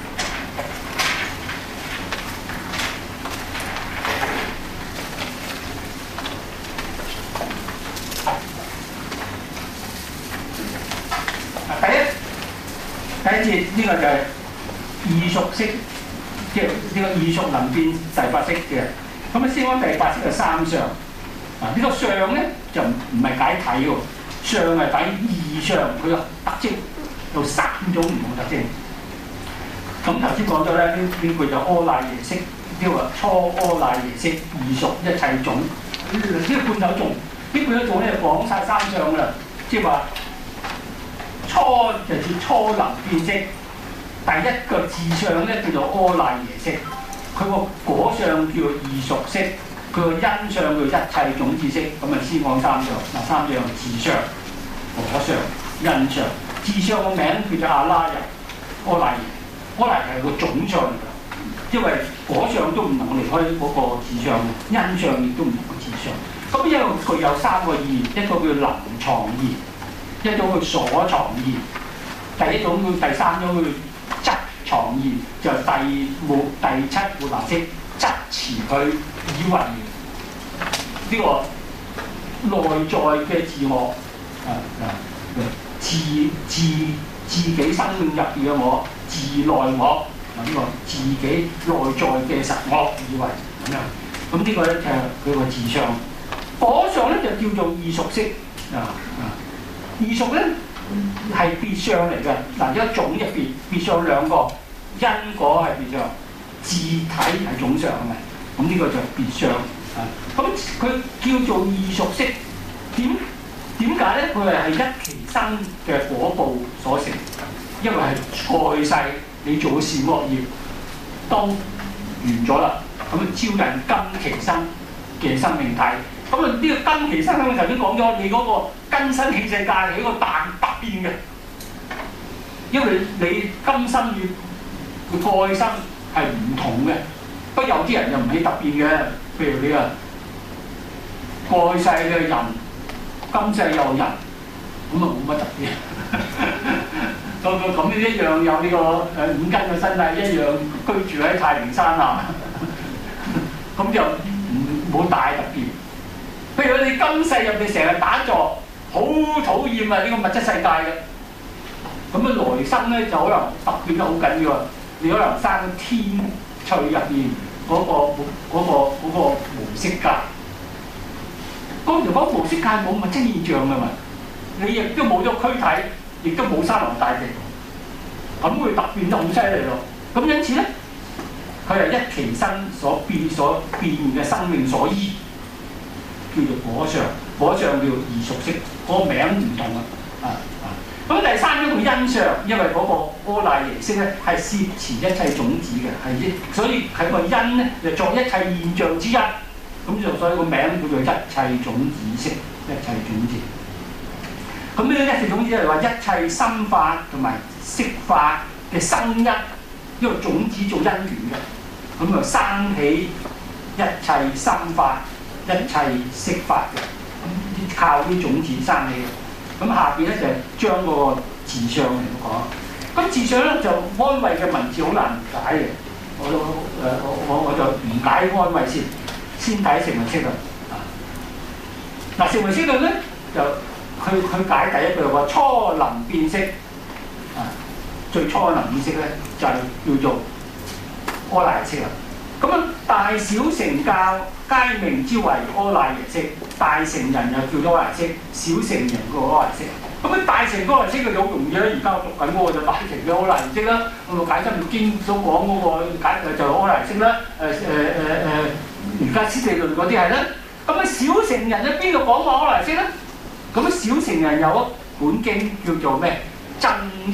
第一第一節呢、這個就係異熟識，即係呢個異熟能變第八識嘅。咁啊，先講第八識嘅三相。啊，呢個相咧就唔唔係解體喎。相係睇異相，佢個特徵有三種唔同特徵。咁頭先講咗咧，呢呢句就柯賴耶識，呢個初柯賴耶識異熟一切種，呢個半首頌，呢半首頌咧就講晒三相啦，即係話初就叫初能變識，第一個自相咧叫做柯賴耶識，佢個果相叫做異熟識。佢個因相叫一切種子識，咁啊先講三相。嗱，三樣自相、果相、因相。自相個名叫做阿拉人、柯賴耶。柯賴耶係個總相嚟㗎，因為果相都唔能離開嗰個自相，因相亦都唔能夠自相。咁因為佢有三個義，一個叫臨藏義，一種叫所藏義，第一種叫第三種叫質藏義，就係、是、第末第七末那識。質持佢以為呢個內在嘅自我，啊啊，自自自己生命入邊嘅我，自內我，啊、這、呢個自己內在嘅實我以為咁樣，咁呢個咧就係佢個自相。果相咧就叫做異熟識，啊啊，異熟咧係別相嚟嘅，嗱一種一別，別相兩個，因果係別相。自體係總相係咪？咁呢個就別相啊！咁佢叫做異熟識，點點解咧？佢係係一期生嘅果報所成，因為係過世你做嘅善惡業都完咗啦，咁啊招引今期生嘅生命體。咁啊呢個今期生咧，我頭先講咗，你嗰個根身器世界係一個大突變嘅，因為你你今生與佢過去生係唔同嘅，不過有啲人又唔係突變嘅，譬如你啊過世嘅人，今世有人，咁啊冇乜特別。個個咁一樣有呢個誒五根嘅身體，一樣居住喺太平山啊，咁就唔冇大特別。譬如你今世入邊成日打坐，好討厭啊呢個物質世界嘅，咁啊來生咧就可能突變得好緊要啊！你可能生天趣入邊嗰個嗰、嗰個嗰、嗰個無色界，嗰條講無色界冇物質現象㗎嘛，你亦都冇咗軀體，亦都冇山河大地，咁佢突變得好犀利咯。咁因此咧，佢係一期生所變所變嘅生命所依，叫做果相。果相叫異熟識，嗰、嗰個名唔同啊啊啊！咁第三種叫因相，因為嗰個柯賴耶識咧係攝持一切種子嘅，係一，所以佢個因咧就作一切現象之一，咁就所以個名叫做一切種子識，一切種子。咁呢個一切種子係話一切心法同埋識法嘅生一，因為種子做因緣嘅，咁就生起一切心法、一切識法嘅，咁靠啲種子生起嘅。咁下邊咧就將嗰個自相嚟講，咁自相咧就安慰嘅文字好難解嘅，我誒我我我就唔解安慰先，先睇成唯識論啊。嗱成唯識論咧就佢佢解第一句話初能變識啊，最初能變識咧就係、是、叫做柯賴耶識啦。咁啊大小乘教皆名之為柯賴耶識，大乘人又叫柯賴耶識，小乘人叫柯賴耶識。咁啊大乘柯賴耶識佢好容易啦，而家我讀緊嗰個就大乘嘅柯賴耶識啦。我解真經所講嗰個解就柯賴耶識啦。誒誒誒誒，瑜伽師地論嗰啲係啦。咁啊小乘人喺邊度講過柯賴耶識咧？咁啊小乘人有一本經叫做咩？增一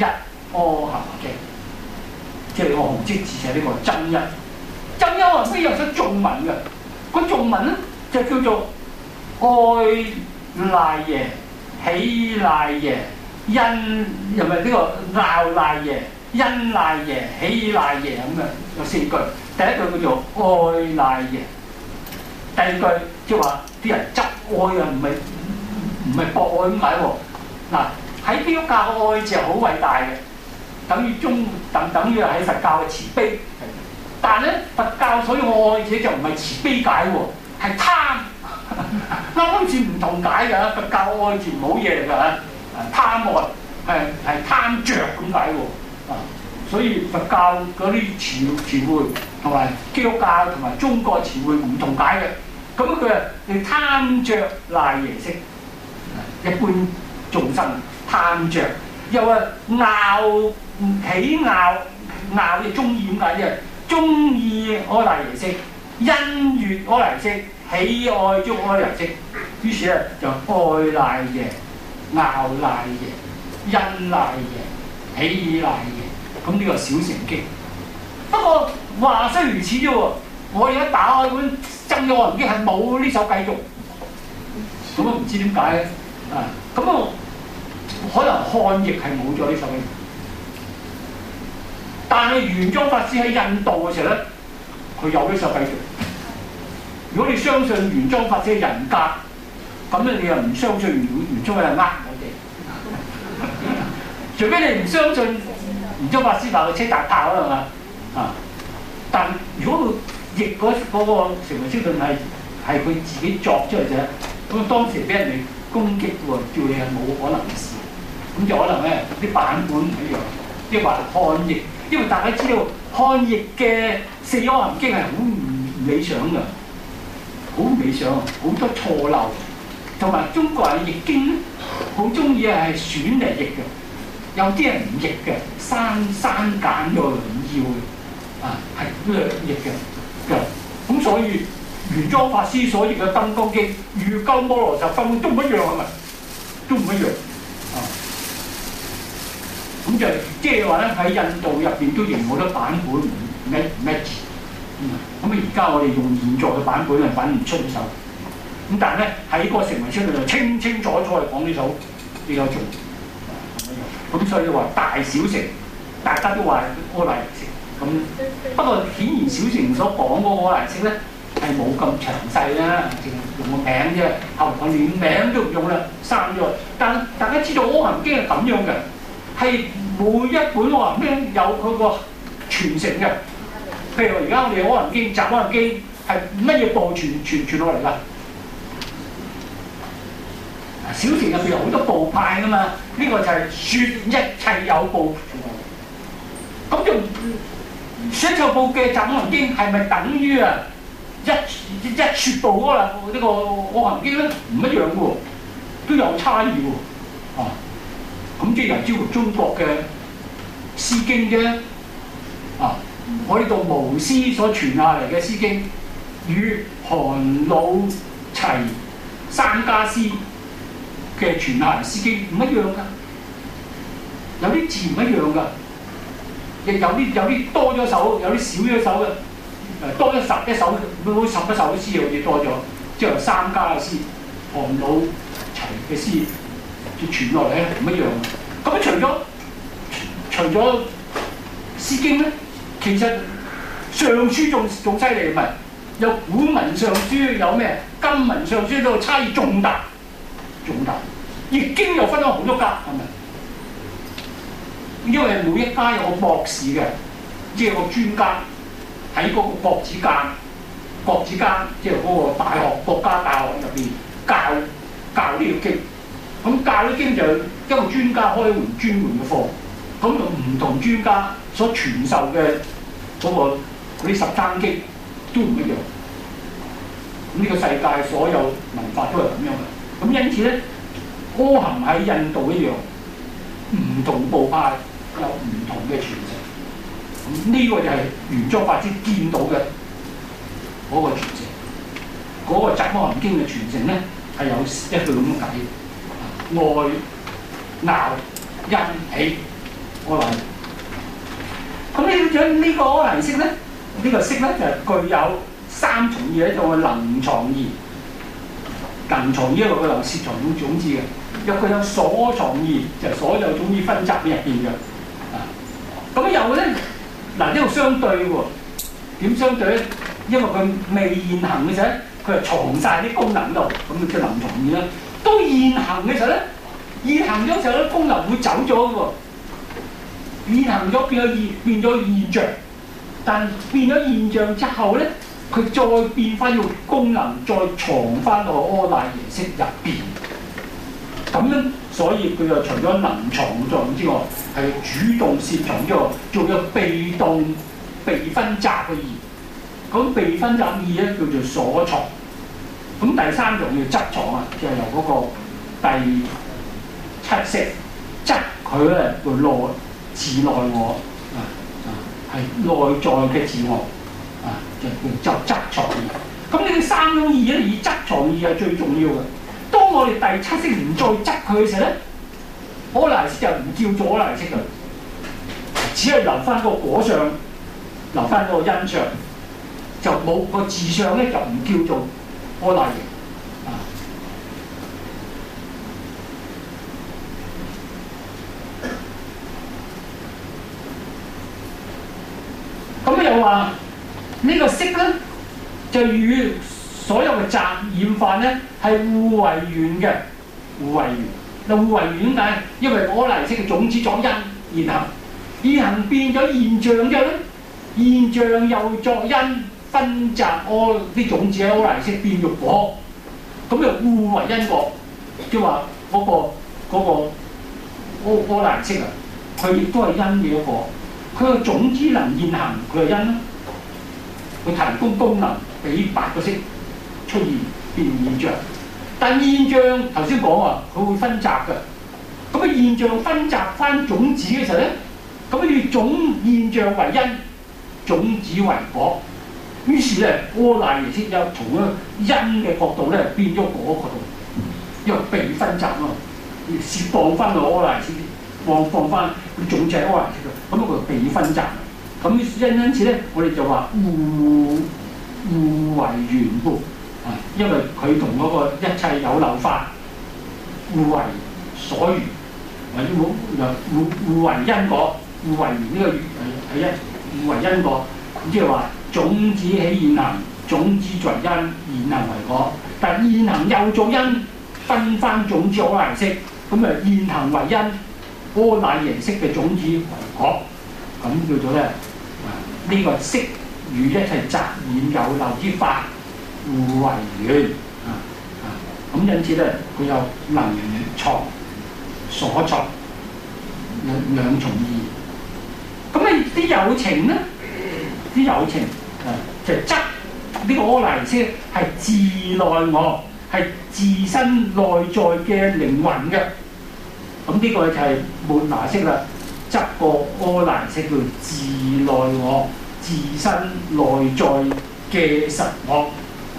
阿含經，即係我紅色字寫呢個真一。真一阿含經有首頌文嘅，個頌文咧就叫做愛賴耶、喜賴耶、因又咪呢個鬧賴耶、因賴耶、喜賴耶咁嘅有四句。第一句叫做愛賴耶，第二句即係話啲人執愛啊，唔係唔係博愛咁解喎。嗱，喺基督教嘅愛字係好偉大嘅，等於中等等於喺佛教嘅慈悲。但係咧，佛教所用嘅愛字就唔係慈悲解喎，係貪。啱啱先唔同解㗎，佛教愛字唔好嘢嚟㗎嚇，貪愛係係貪着咁解喎。啊，所以佛教嗰啲詞詞彙同埋基督教同埋中國詞彙唔同解嘅。咁佢啊，你貪着賴耶識，一般眾生貪着，又話拗喜拗拗嘅中意點解啫？中意阿賴耶識，欣悅阿賴耶識，喜愛中阿賴耶識，於是咧就愛賴耶、拗賴耶、欣賴耶、喜賴耶。咁呢個小乘經。不過話雖如此啫喎，我而家打開本真嘅阿含經係冇呢首繼續，咁啊唔知點解咧？啊，咁啊可能漢譯係冇咗呢首經。但係玄奘法師喺印度嘅時候咧，佢有呢首繼續。如果你相信玄奘法師嘅人格，咁咧你又唔相信玄奘係呃我哋。除非你唔相信玄奘法師話佢車大炮啦，係嘛？啊！但如果佢譯嗰嗰個成為消論係係佢自己作出嚟啫，咁當時俾人哋攻擊喎，叫你係冇可能嘅事。咁就可能咧啲版本唔一樣，即係話漢譯。因為大家知道漢譯嘅四阿含經係好唔理想嘅，好唔理想，好多錯漏，同埋中國人譯經咧，好中意係選嚟譯嘅，有啲人唔譯嘅，刪刪減咗唔要嘅，啊係略譯嘅，嘅咁所以玄奘法師所譯嘅《金剛經》、《瑜伽摩羅什分》都唔一樣係咪？都唔一樣。咁就即係話咧，喺印度入邊都仍冇得版本唔唔一致。咁啊，而家我哋用現在嘅版本係揾唔出呢首。咁但係咧喺個成文書度就清清楚楚係講呢首呢首頌。咁所以話大小乘，大家都話阿賴耶識。咁不過顯然小乘所講嗰個阿賴耶識咧係冇咁詳細啦，淨係用個名啫。後來連名都唔用啦，刪咗。但大家知道阿含經係咁樣嘅。係每一本阿含經有佢個傳承嘅，譬如而家我哋阿含經、集阿含經係乜嘢部傳傳傳落嚟㗎？小乘入邊有好多部派㗎嘛，呢、這個就係説一切有部傳落嚟。咁就説一切有部嘅集阿含經係咪等於啊一一説部嗰個呢個阿含經咧？唔一樣嘅喎，都有差異喎，啊！咁即係由招中國嘅《詩經》啫，啊！我呢度無師所傳下嚟嘅《詩經》，與韓老齊三家師嘅傳下嚟《詩經》唔一樣㗎，有啲字唔一樣㗎，亦有啲有啲多咗首，有啲少咗首嘅，誒多咗十一首，好十一首詩好似多咗，即係三家嘅詩，韓老齊嘅詩。就傳落嚟咧唔一樣。咁除咗除咗《詩經》咧，其實上書仲仲犀利，唔係有古文上書，有咩今文上書都差異重大，重大。易經又分咗好多家，係咪？因為每一家有個博士嘅，即係個專家喺嗰個國子監，國子監即係嗰個大學國家大學入邊教教呢個經。咁教啲經就一個專家開一門專門嘅課，咁同唔同專家所傳授嘅嗰、那個嗰啲十三經都唔一樣。咁呢個世界所有文化都係咁樣嘅。咁因此咧，阿含喺印度一樣，唔同部派有唔同嘅傳承。咁呢個就係玄奘法師見到嘅嗰個傳承。嗰、那個集阿含經嘅傳承咧係有一句咁嘅解。愛、鬧、欣、喜， 柯乃。咁呢種呢個柯乃色咧，呢、呢個色咧就係、具有三重意，一種係能藏意，能藏意一個佢有攝藏種種子嘅，又佢有所藏意，就係、所有種子分集喺入邊嘅。啊，咁有咧嗱呢度相對喎，點相對咧？因為佢未現行嘅時候咧，佢係藏晒啲功能度，咁就叫能藏意啦。到現行嘅時候咧，現行咗時候咧，功能會走咗嘅喎。現行咗變咗現變咗現象，但變咗現象之後咧，佢再變翻個功能，再藏翻落柯乃耶識入邊。咁樣，所以佢就除咗能藏嘅作用之外，係主動攝藏之外，仲有被動被分集嘅意。咁被分集意咧叫做所藏。咁第三種叫執藏啊，就係由嗰個第七識執佢咧叫內自內我啊啊，係內在嘅自我啊，就叫就執藏意。咁呢啲三種意咧，以執藏意係最重要嘅。當我哋第七識唔再執佢嘅時候咧，柯乃色就唔叫做柯乃色㗎，只係留翻個果相，留翻個因相，就冇個自相咧，就唔叫做柯乃形啊。咁又話呢個色咧，就與所有嘅雜染法咧係互為緣嘅，互為緣。嗱，互為緣點解？因為柯乃色嘅種子作因現行，現行變咗現象之後咧，現象又作因分集柯啲種子喺柯乃色變肉果，咁就互為因果。即係話嗰個嗰、嗰個柯柯乃色啊，佢亦都係因嘅一個。佢個種子能現行，佢係因啦。佢提供功能俾八個色出現變現象，但現象頭先講話佢會分集嘅。咁啊現象分集翻種子嘅時候咧，咁要種現象為因，種子為果。於是咧，柯乃耶識又從嗰因嘅角度咧變咗果角度，因為被分集啊嘛，要攝放翻落柯乃色，放放翻啲種子喺柯乃色度，咁佢被分集。咁因因此咧，我哋就話互互為緣故啊，因為佢同嗰個一切有漏法互為所緣，或者互互互為因果，互為緣呢個係係一互為因果，即係話種子起現行，種子作為因，現行為果，但係現行又做因，分翻種子柯乃色，咁啊現行為因，柯乃耶識嘅種子為果，咁叫做咧。呢個色與一切雜染有漏之法互為緣啊啊！咁因此咧，佢有能藏、所藏兩兩重意。咁啊啲有情咧，啲有情啊就執呢個柯乃色係自內我，係自身內在嘅靈魂嘅。咁呢個就係末那識啦。執個柯乃色叫自內我，自身內在嘅實我。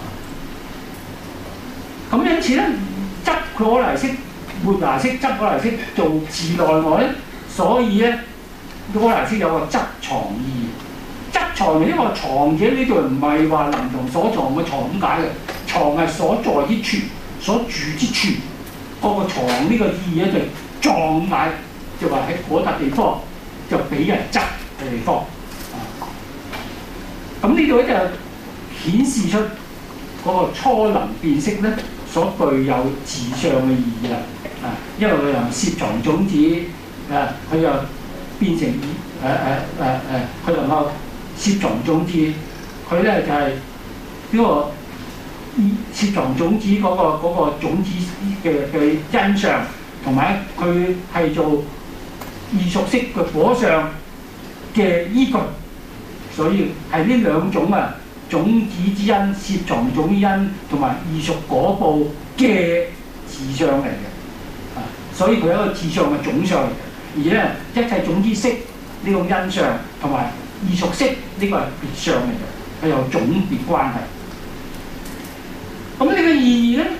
咁因此咧，執佢柯乃色、末那識執柯乃色做自內我咧，所以咧柯乃色有個執藏意。執藏呢個藏者呢度唔係話能同所藏嘅藏咁解嘅，藏係所在之處、所住之處。嗰、那個藏呢個意咧就撞埋。就話喺嗰笪地方就俾人執嘅地方，啊！咁呢度咧就顯示出嗰個初能辨識咧所具有自相嘅意義啦，啊！因為佢由攝藏種子，啊，佢又變成誒誒誒誒，佢能夠攝藏種子，佢咧就係、是、呢個攝藏種子嗰、那個嗰、那個種子嘅嘅因相，同埋佢係做異熟識嘅果相嘅依據，所以係呢兩種啊種子之因、攝藏種因同埋異熟果報嘅自相嚟嘅，啊，所以佢係一個自相嘅總相嚟嘅。而咧一切種子識呢個因相同埋異熟識呢個係別相嚟嘅，係有總別關係。咁呢個意義咧？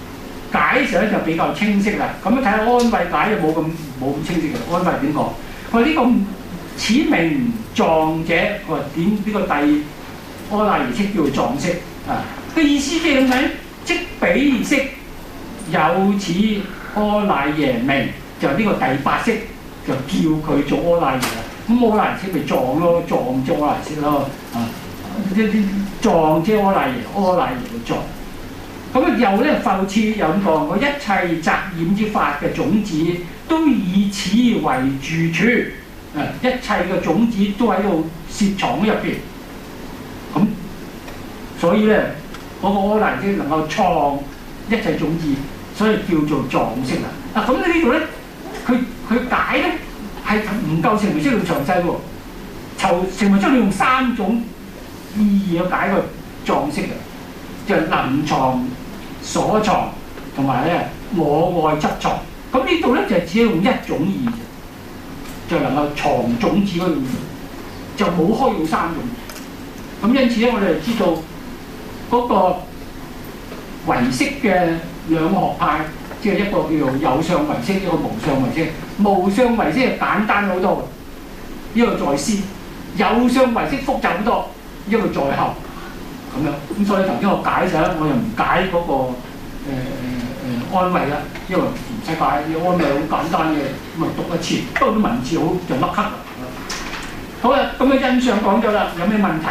解嘅時候咧就比較清晰啦，咁樣睇下安慧解就冇咁冇咁清晰嘅。安慧點講？ 佢話呢個此名撞者，佢話點呢個第柯乃儀式叫做撞式啊？嘅意思即係點解？即彼式有此柯乃耶名，就呢個第八式就叫佢做柯乃耶啦。咁柯乃耶式咪撞咯，撞即柯乃耶式咯啊！啲啲撞即柯乃耶，柯乃耶嘅撞。咁啊又咧復次有咁講，我一切雜染之法嘅種子都以此為住處，啊一切嘅種子都喺度攝藏喺入邊。咁所以咧嗰、那個柯乃耶識能夠創一切種子，所以叫做撞式啦。嗱咁呢度咧，佢佢解咧係唔夠成文識咁詳細喎。就成文識你用三種意義去解個撞式嘅，就係能藏、所藏同埋咧我愛執藏。咁呢度咧就係只係用一種意義，就能夠藏種子嗰種，就冇開用三種。咁因此咧，我哋就知道嗰個唯識嘅兩個學派，即係一個叫做有相唯識，一個無相唯識。無相唯識係簡單好多，呢個在先；有相唯識複雜好多，呢個在後。咁樣咁所以頭先我解就咧，我又唔解嗰、那個誒誒、呃呃、安慰啦，因為唔使解，要安慰好簡單嘅，咁啊讀一次，不過啲文字好就甩黑啦。好啦，咁嘅印象講咗啦，有咩問題？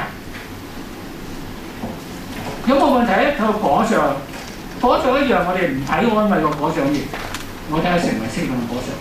有冇問題咧？睇個果相，果相一樣，我哋唔睇安慰個果相頁，我睇下成為識嘅果相。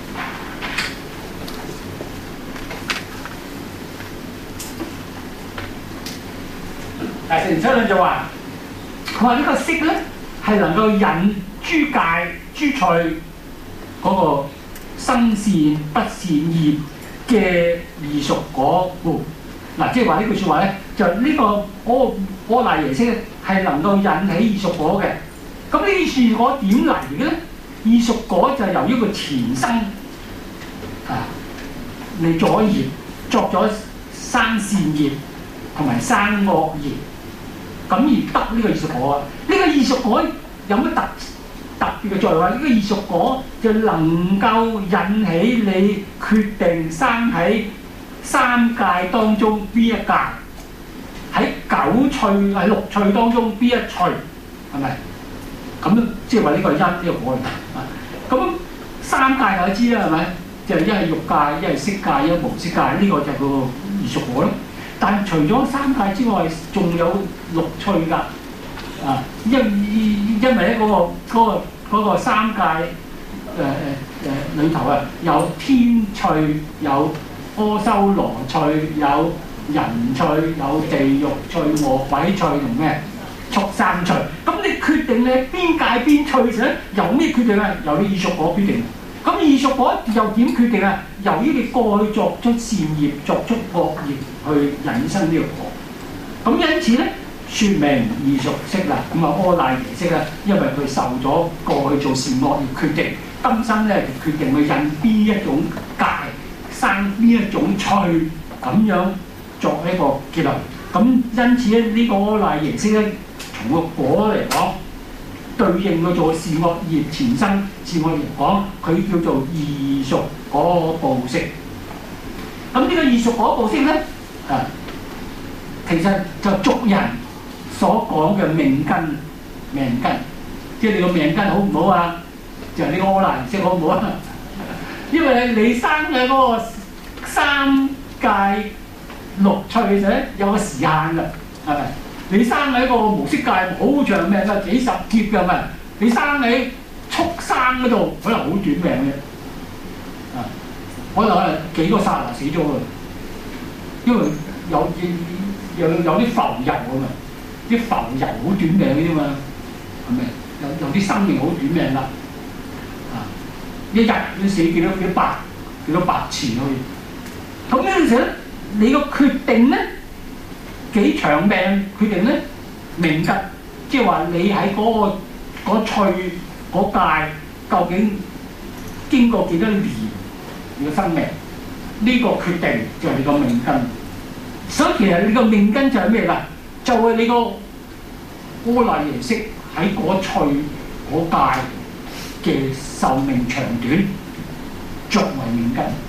但係成出嚟就話，佢話呢個識咧係能夠引諸界諸趣嗰個生善不善業嘅異熟果故。嗱、啊，即係話呢句説話咧，就呢、是這個柯柯乃耶識咧係能夠引起異熟果嘅。咁呢啲異熟果點嚟嘅咧？異熟果就係由於個前生啊嚟作業，作咗生善業同埋生惡業。咁而得呢個異熟果啊！呢、這個異熟果有乜特特別嘅作用啊？呢、這個異熟果就能夠引起你決定生喺三界當中邊一界，喺九趣喺六趣當中邊一趣，係咪？咁即係話呢個係因呢、這個果嚟啊！咁三界我知啦，係咪？就係一係欲界，一係色界，一係無色界，呢、這個就係個異熟果咯。但除咗三界之外，仲有六趣㗎，啊，因因為咧嗰、那個嗰、那個那個三界誒誒誒裏頭啊，有天趣，有阿修羅趣，有人趣，有地獄趣、餓鬼趣同咩畜生趣。咁你決定咧邊界邊趣時咧，由咩決定啊？由你異熟果決定。咁異熟果又點決定啊？由於你過去作出善業、作出惡業去引生呢個果。咁因此咧，説明異熟識啦。咁啊，柯乃耶識啦，因為佢受咗過去做善惡業決定，今生咧就決定去引邊一種界，生邊一種趣，咁樣作一個結論。咁因此咧，呢、這個柯乃耶識咧，從個果嚟講，對應佢做善惡業前生善惡業講，佢叫做異熟果報識。咁呢個異熟果報識咧，啊，其實就俗人所講嘅命根，命根，即係你個命根好唔好啊？就係、是、呢個柯乃耶識好唔好啊？因為你生嘅嗰個三界六趣嘅有個時限㗎，係咪？你生喺個無色界好長命㗎，幾十劫㗎嘛？你生喺畜生嗰度可能好短命嘅，啊，可能係幾個剎那死咗㗎，因為有有有啲浮游㗎嘛，啲浮游好短命嘅啫嘛，係咪？有有啲生命好短命㗎，啊，一日要死幾多幾多百幾多百次去，咁呢陣時咧，你個決定咧？幾長命決定咧？命格，即係話你喺嗰、那個嗰趣嗰界，究竟經過幾多年你嘅生命？呢、這個決定就係你個命根。所以其實你個命根就係咩㗎？就係、是、你個柯乃耶識喺嗰趣嗰界嘅壽命長短作為命根。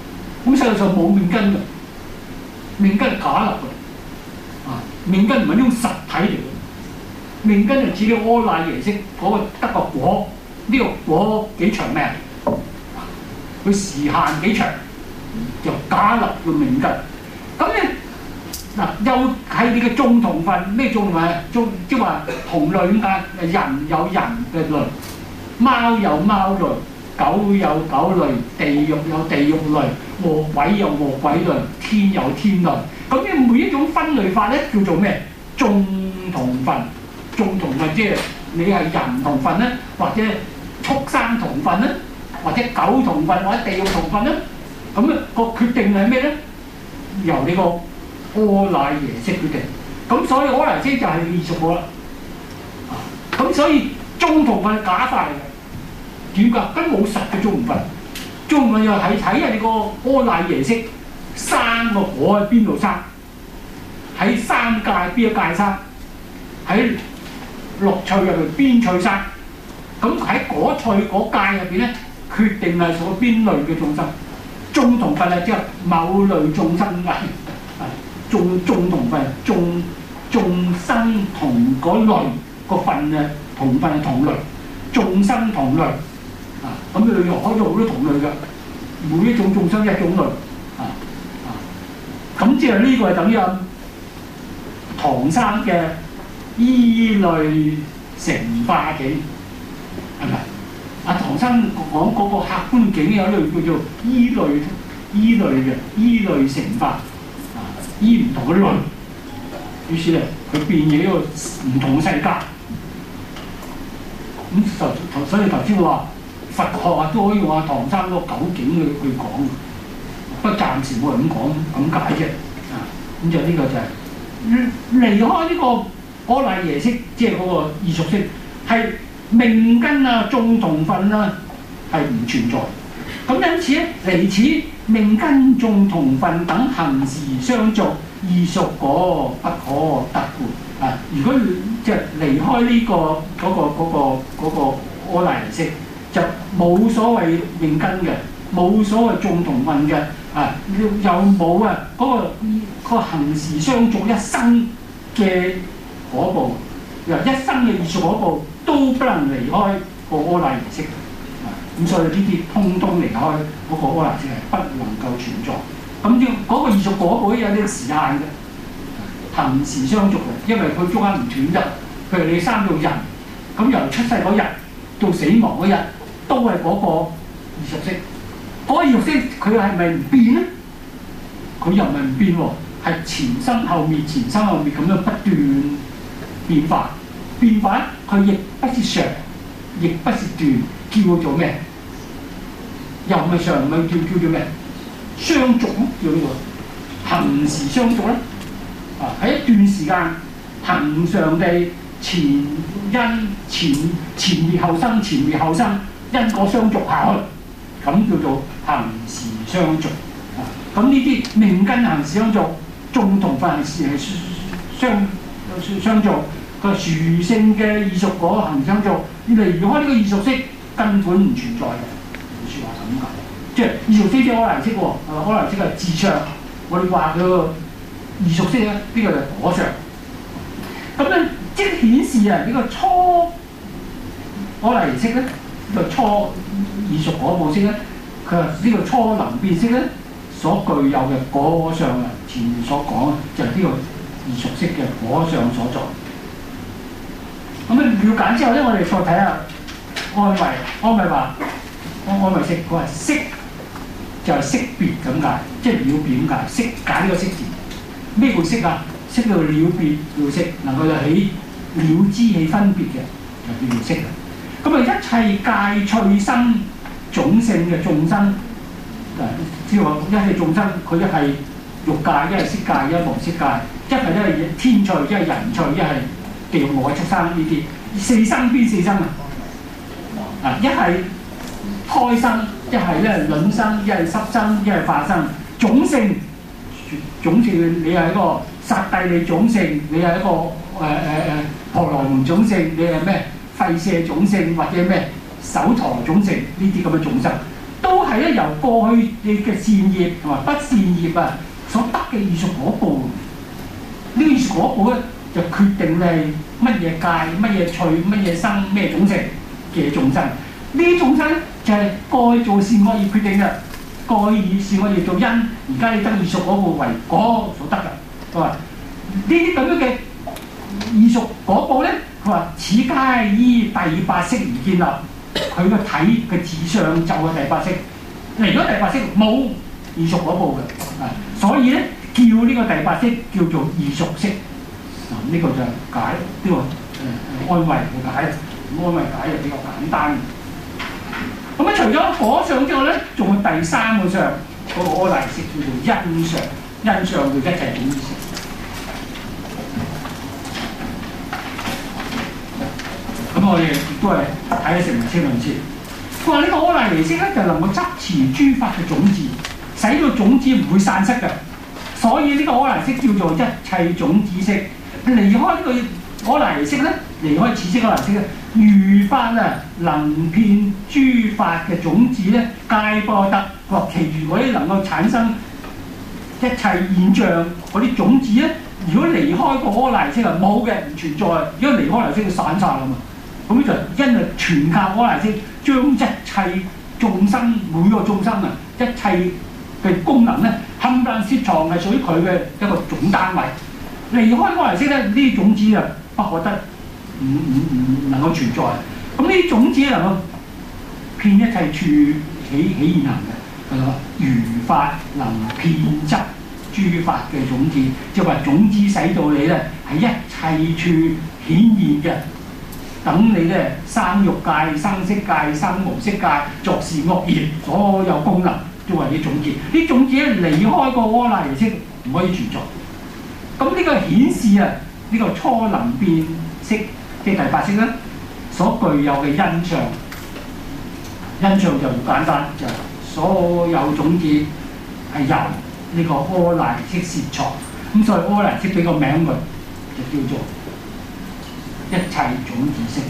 咁世界上冇命根嘅，命根係假立嘅，啊，命根唔係呢種實體嚟嘅，命根就指啲柯乃耶識嗰個得個果，呢、這個果幾長命，佢時限幾長，就假立嘅命根。咁咧嗱，又係你嘅眾同分，咩眾同分？眾即係話同類咁解，人有人嘅類，貓有貓類。狗有狗類，地獄有地獄類，餓鬼有餓鬼類，天有天類。咁呢每一種分類法咧叫做咩？眾同分，眾同分即係你係人同分咧，或者畜生同分咧，或者狗同分，或者地獄同分咧。咁咧個決定係咩咧？由呢個柯乃耶識決定。咁所以柯乃耶識就係二十個啦。咁所以眾同分係假法嚟嘅。點解？根本冇實嘅眾同分，眾同分又係睇下你個柯乃耶識生個果喺邊度生，喺三界邊一界生，喺六趣入邊邊趣生。咁喺嗰趣嗰界入邊咧，決定係屬邊類嘅眾生。眾同分係即係某類眾生嘅，眾眾同分，眾眾生同嗰類個分嘅同分係同類，眾生同類。啊，咁佢又開咗好多同類嘅，每一種眾生一種類，啊啊，咁即係呢個係等於阿唐生嘅依類成化境，係咪？阿唐生講嗰個客觀境有一類叫做依類依類嘅依類成化，啊，依唔同嘅類，於是咧佢變嘢一個唔同嘅世界。咁就頭所以頭先話。佛學啊都可以用阿唐生嗰個九境去去講，不過暫時冇人咁講咁解啫。啊，咁就呢個就係、是、離開呢個柯乃耶識，即係嗰個異熟識，係命根啊、眾同分啊係唔存在。咁因此咧，離此命根、眾同分等行時相續，異熟果不可得故。啊，如果即係離開呢、這個嗰、那個嗰、那個嗰、那個柯乃耶識。就冇所謂命根嘅，冇所謂眾同分嘅，啊又冇啊嗰個嗰個行時相續一生嘅嗰部，又一生嘅異熟嗰部都不能離開個柯乃耶識，啊咁所以呢啲通通離開嗰個柯乃耶識係不能夠存在。咁要嗰個異熟嗰部有啲時限嘅，行時相續嘅，因為佢中間唔斷得。譬如你生到人，咁由出世嗰日到死亡嗰日。都係嗰個異熟識，嗰、那個異熟識佢係咪唔變咧？佢又唔係唔變喎，係前生後滅、前生後滅咁樣不斷變化。變化佢亦不是常，亦不是斷，叫做咩？又唔係常，唔係叫叫做咩？相續咯，叫呢個行時相續咧。啊，喺一段時間恆常地前因前前滅後生，前滅後生。因果相續下去，咁叫做行時相續。啊，咁呢啲命根行時相續，眾同分係係相相續。個殊勝嘅異熟果行相續，離開呢個異熟識根本唔存在嘅。説話就咁解，即係異熟識即係柯乃耶識喎，柯乃耶識係自相。我哋話佢個異熟識咧，呢、這個就係果相。咁咧即係顯示啊，呢個初柯乃耶識咧。呢個初異熟果報識咧，佢話呢個初能變識咧，所具有嘅果相啊，前面所講就係呢個異熟識嘅果相所在。咁啊，了解之後咧，我哋再睇下安慧，安慧話安安慧識，佢話識就係識別咁解，即係了別咁解，識解呢個識字。咩叫識啊？識到了別叫識，能夠起了知起分別嘅，就叫做識。咁啊，一切界趣生種性嘅眾生，誒，即係話一切眾生，佢一係欲界，一係色界，一係無色界，一係咧係天趣，一係人趣，一係地獄餓鬼畜生呢啲。四生邊四生啊？啊，一係胎生，一係咧卵生，一係濕生，一係化生。種性，種性，你係一個剎帝利種性，你係一個誒誒誒婆羅門種性，你係咩？吠舍種性或者咩手陀種性呢啲咁嘅眾生，都係係咧由過去你嘅善業同埋不善業啊所得嘅異熟果報。呢個異熟果報咧就決定你係乜嘢界、乜嘢趣、乜嘢生、咩種性嘅眾生。呢啲眾生就係過去做善惡業決定嘅。過去以善惡業做因，而家你得異熟果報為果所得嘅。佢話呢啲咁樣嘅異熟果報咧，佢話此皆依第八識而建立。佢個體嘅自相就係第八識，嚟咗第八識冇異熟果報嘅，啊，所以咧叫呢個第八識叫做異熟識。嗱、啊，呢、這個就解呢、這個誒、呃、安慰嘅解，安慰解就比較簡單。咁啊，除咗果相之外咧，仲有第三個相，嗰、那個阿賴識叫做因相，因相叫一切種子識。咁我哋亦都係睇咗成文稱論先。佢話呢個阿賴耶識咧，就能夠執持諸法嘅種子，使到種子唔會散失嘅。所以呢個阿賴識叫做一切種子識。離開呢個阿賴耶識咧，離開此識阿賴識咧，餘法啊能遍諸法嘅種子咧，皆不可得。佢話其餘嗰啲能夠產生一切現象嗰啲種子咧，如果離開個阿賴耶識啊，冇嘅，唔存在。如果離開阿賴耶識，就散晒啦嘛。咁就因為全靠阿賴識將一切眾生每個眾生啊，一切嘅功能咧，冚唪唥攝藏係屬於佢嘅一個總單位。離開阿賴識咧，呢啲種子啊不可得，唔唔唔能夠存在。咁呢啲種子能夠遍一切處起起現行嘅，係嘛？餘法能遍執諸法嘅種子，即係話種子使到你咧喺一切處顯現嘅。等你咧生欲界、生色界、生無色界、作善惡業，所有功能都係啲種子。啲種子咧離開個阿賴耶識唔可以存在。咁呢個顯示啊，呢、這個初能變識嘅第八識咧，所具有嘅因相，因相就好簡單，就係、是、所有種子係由呢個阿賴耶識攝藏。咁所以阿賴耶識俾個名佢，就叫做一切種子識。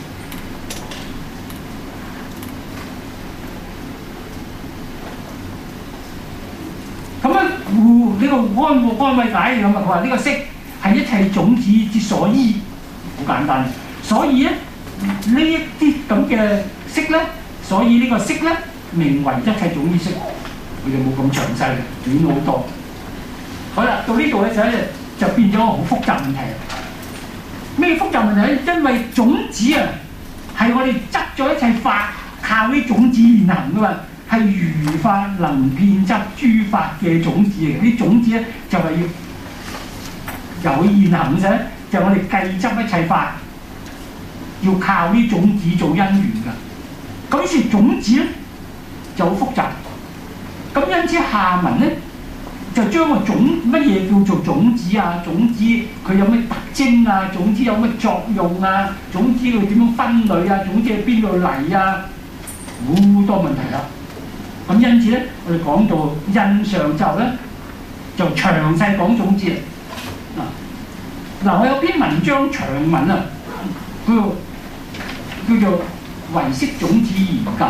咁樣，呢、這個安護安慰解咁啊，佢話呢個識係一切種子之所依，好簡單。所以咧，呢一啲咁嘅識咧，所以呢個識咧，名為一切種子識。佢就冇咁詳細嘅，短好多。好啦，到呢度嘅時候咧，就變咗個好複雜問題。咩複雜問題咧？因為種子啊，係我哋執咗一切法，靠啲種子現行噶嘛，係餘法能遍執諸法嘅種子嚟嘅。啲種子咧就係、是、要由現行嘅，就係、我哋計執一切法，要靠啲種子做因緣噶。咁於是種子咧就好複雜。咁因此下文咧，就將個種乜嘢叫做種子啊？種子佢有咩特徵啊？種子有咩作用啊？種子佢點樣分類啊？種子喺邊度嚟啊？好多問題啦。咁因此咧，我哋講到因相之後咧，就詳細講種子啦。嗱、啊，我有篇文章長文啊，叫做叫做唯識種子研究，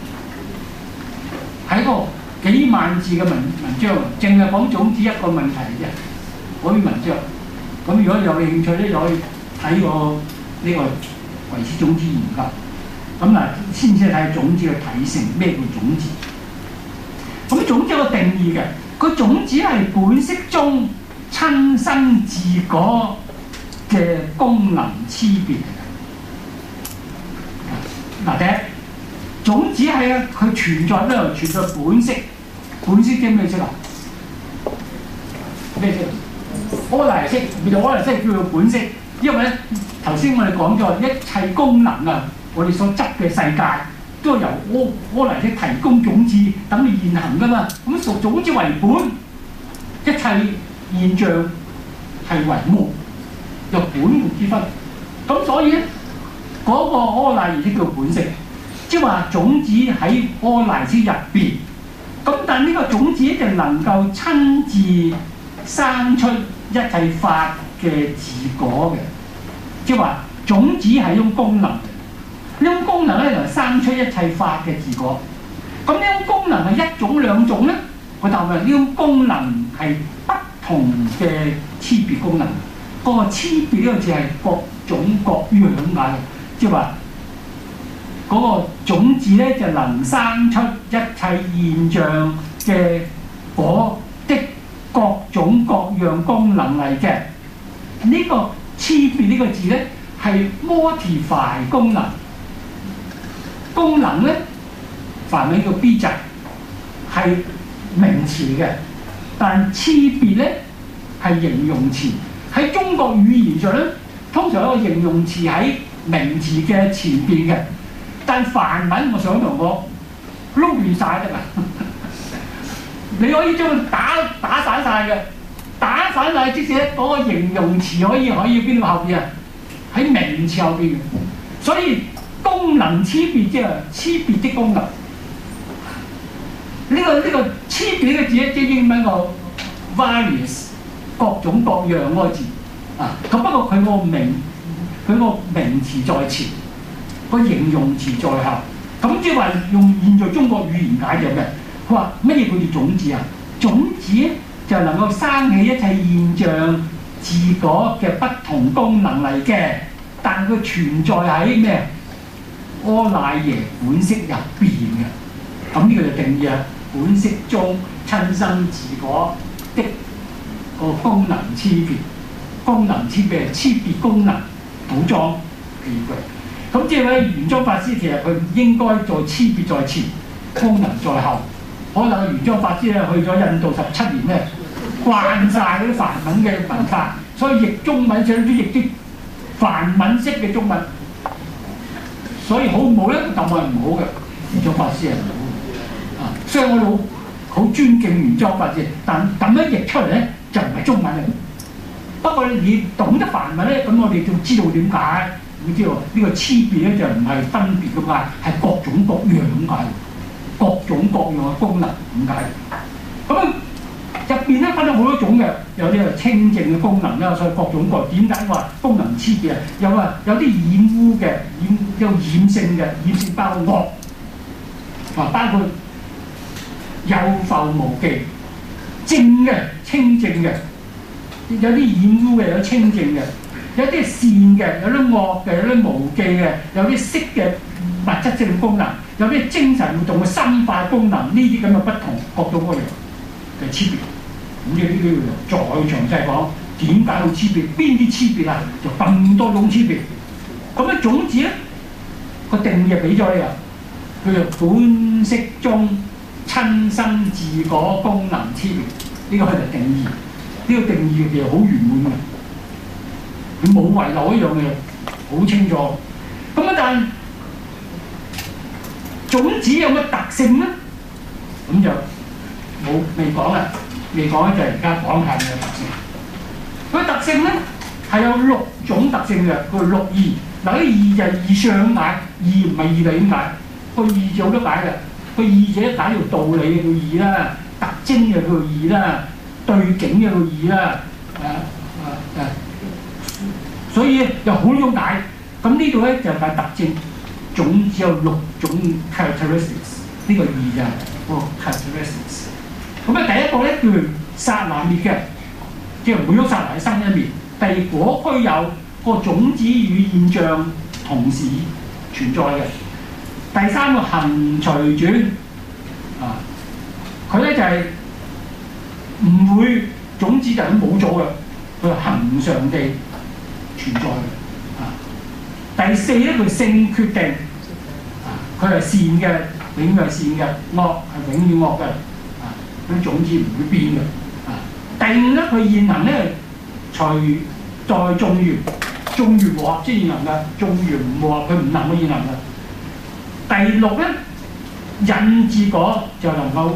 係一個幾萬字嘅文文章，淨係講種子一個問題啫。嗰篇文章，咁如果有興趣咧，就可以睇個呢個唯識種子研究。咁嗱，先先睇種子嘅體性，咩叫種子？咁種子有個定義嘅，個種子係本識中親生自果嘅功能差別嚟嘅。嗱，第一，種子係啊，佢存在咧，存在本識。本識即係咩色啊？咩色？阿賴識，叫做阿賴識叫做本識，因為咧頭先我哋講咗一切功能啊，我哋所執嘅世界都係由阿阿賴識提供種子等你現行噶嘛。咁屬種子為本，一切現象係為末，由本末之分。咁所以咧，嗰、那個阿賴識叫本識，即係話種子喺阿賴識入邊。咁但呢個種子就能夠親自生出一切法嘅自果嘅，即係話種子係一種功能，呢種功能咧就生出一切法嘅自果。咁呢種功能係一種兩種咧？我答話呢種功能係不同嘅差別功能。嗰個差別呢個字係各種各樣咁解嘅，即係話嗰個種子咧就能生出一切現象嘅果的各種各樣功能嚟嘅。呢、這個差別呢個字咧係 modify 功能，功能咧梵文叫 bija 係名詞嘅，但差別咧係形容詞。喺中國語言上咧，通常有個形容詞喺名詞嘅前邊嘅，但梵文我想同我撈亂晒得啦。你可以將佢打打散晒嘅，打散晒即使嗰個形容詞可以可以邊度後邊啊？喺名詞後邊嘅，所以功能差別即係差別的功能。呢、這個呢、這個差別嘅字咧，即係英文個 various。各種各樣嗰個字啊，咁不過佢個名佢個名詞在前，個形容詞在後。咁即係話用現在中國語言解就嘅，佢話乜嘢叫做種子啊？種子就能夠生起一切現象自果嘅不同功能嚟嘅，但佢存在喺咩？阿賴耶本色入邊嘅。咁呢個就定義啊，本色中親生自果的。個功能差別，功能差別係差別功能補裝譬句。咁即係咧，玄奘法師其實佢唔應該在差別在前，功能在後。可能玄奘法師咧去咗印度十七年咧，慣晒嗰啲梵文嘅文化，所以譯中文想都譯啲梵文式嘅中文。所以好唔好咧？答案係唔好嘅。玄奘法師係唔好啊，所以我好好尊敬玄奘法師，但咁樣譯出嚟咧。就唔係中文嚟，不過你懂得梵文咧，咁我哋就知道點解，會知道呢個差別咧就唔係分別咁解，係各種各樣咁解，各種各樣嘅功能咁解。咁入邊咧分咗好多種嘅，有啲係清淨嘅功能啦，所以各種各點解話功能差別啊？有啊，有啲染污嘅，染有染性嘅，染性包括惡啊，包括有覆無記。正嘅、清淨嘅，有啲染污嘅，有清淨嘅，有啲善嘅，有啲惡嘅，有啲無記嘅，有啲色嘅物質性功能，有啲精神活動嘅深化功能，呢啲咁嘅不同各種各樣嘅差別。咁呢啲要再詳細講點解會差別，邊啲差別啊？就咁多種差別。咁咧種子咧個定義俾咗你啊，叫做本色中親生自果功能差別，呢個係定義。呢、這個定義其實好圓滿嘅，佢冇遺漏一樣嘢，好清楚。咁啊，但種子有乜特性咧？咁就冇未講啦，未講咧就係而家講下佢嘅特性。佢特性咧係有六種特性嘅，佢六義。嗱，啲義就係義相解，義唔係義理點解？個義就好多解嘅。個義者解條道理嘅叫義啦，特徵嘅叫義啦，對境嘅叫義啦，誒誒誒，所以有好多種解。咁呢度咧就係特徵，總之有六種 characteristics。呢個義就係個 characteristics。咁啊，第一個咧叫剎那滅嘅，即係每一剎那生一滅。第二果虛有，個種子與現象同時存在嘅。第三個行隨轉啊，佢咧就係、是、唔會種子就咁冇咗嘅，佢係恆常地存在嘅。啊，第四咧佢性決定，啊，佢係善嘅，永遠係善嘅；惡係永遠惡嘅。啊，嗰啲種子唔會變嘅。啊，第五咧佢現行咧隨在眾緣，眾緣和合先現行嘅，眾緣唔和合佢唔能夠現行嘅。第六咧，引自果就能夠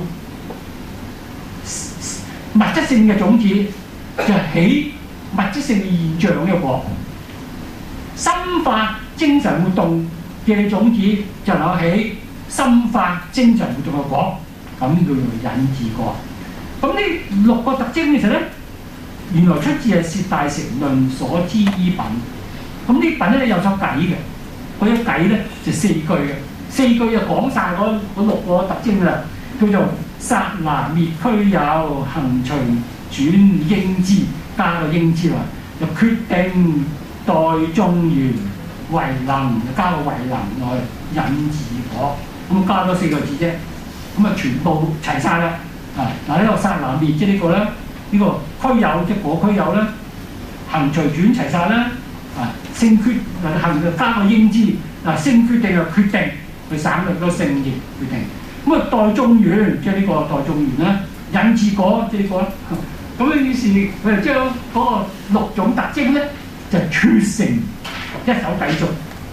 物質性嘅種子就起物質性嘅現象呢個果，深化精神活動嘅種子就能夠起深化精神活動嘅果，咁叫做引自果。咁呢六個特徵其實咧，原來出自係《攝大乘論》所知依品。咁呢品咧有首偈嘅，嗰啲偈咧就四句嘅。四句就講晒嗰六個特徵啦。 叫做殺拿滅俱有，行隨轉應之，加個應之來，就決定待眾緣為能，加個為能來引自果，咁加多四個字啫，咁啊全部齊晒啦。啊嗱，呢個殺拿滅即係呢個咧，呢、這個俱有即係果俱有啦，行隨轉齊晒啦。啊，勝決嗱行就加個應之，嗱勝決定就決定，佢省略咗勝亦決定。咁啊待眾緣即係呢個待眾緣啦，引自果即係呢個啦。咁咧於是佢就將嗰個六種特徵咧就撮成一首偈頌。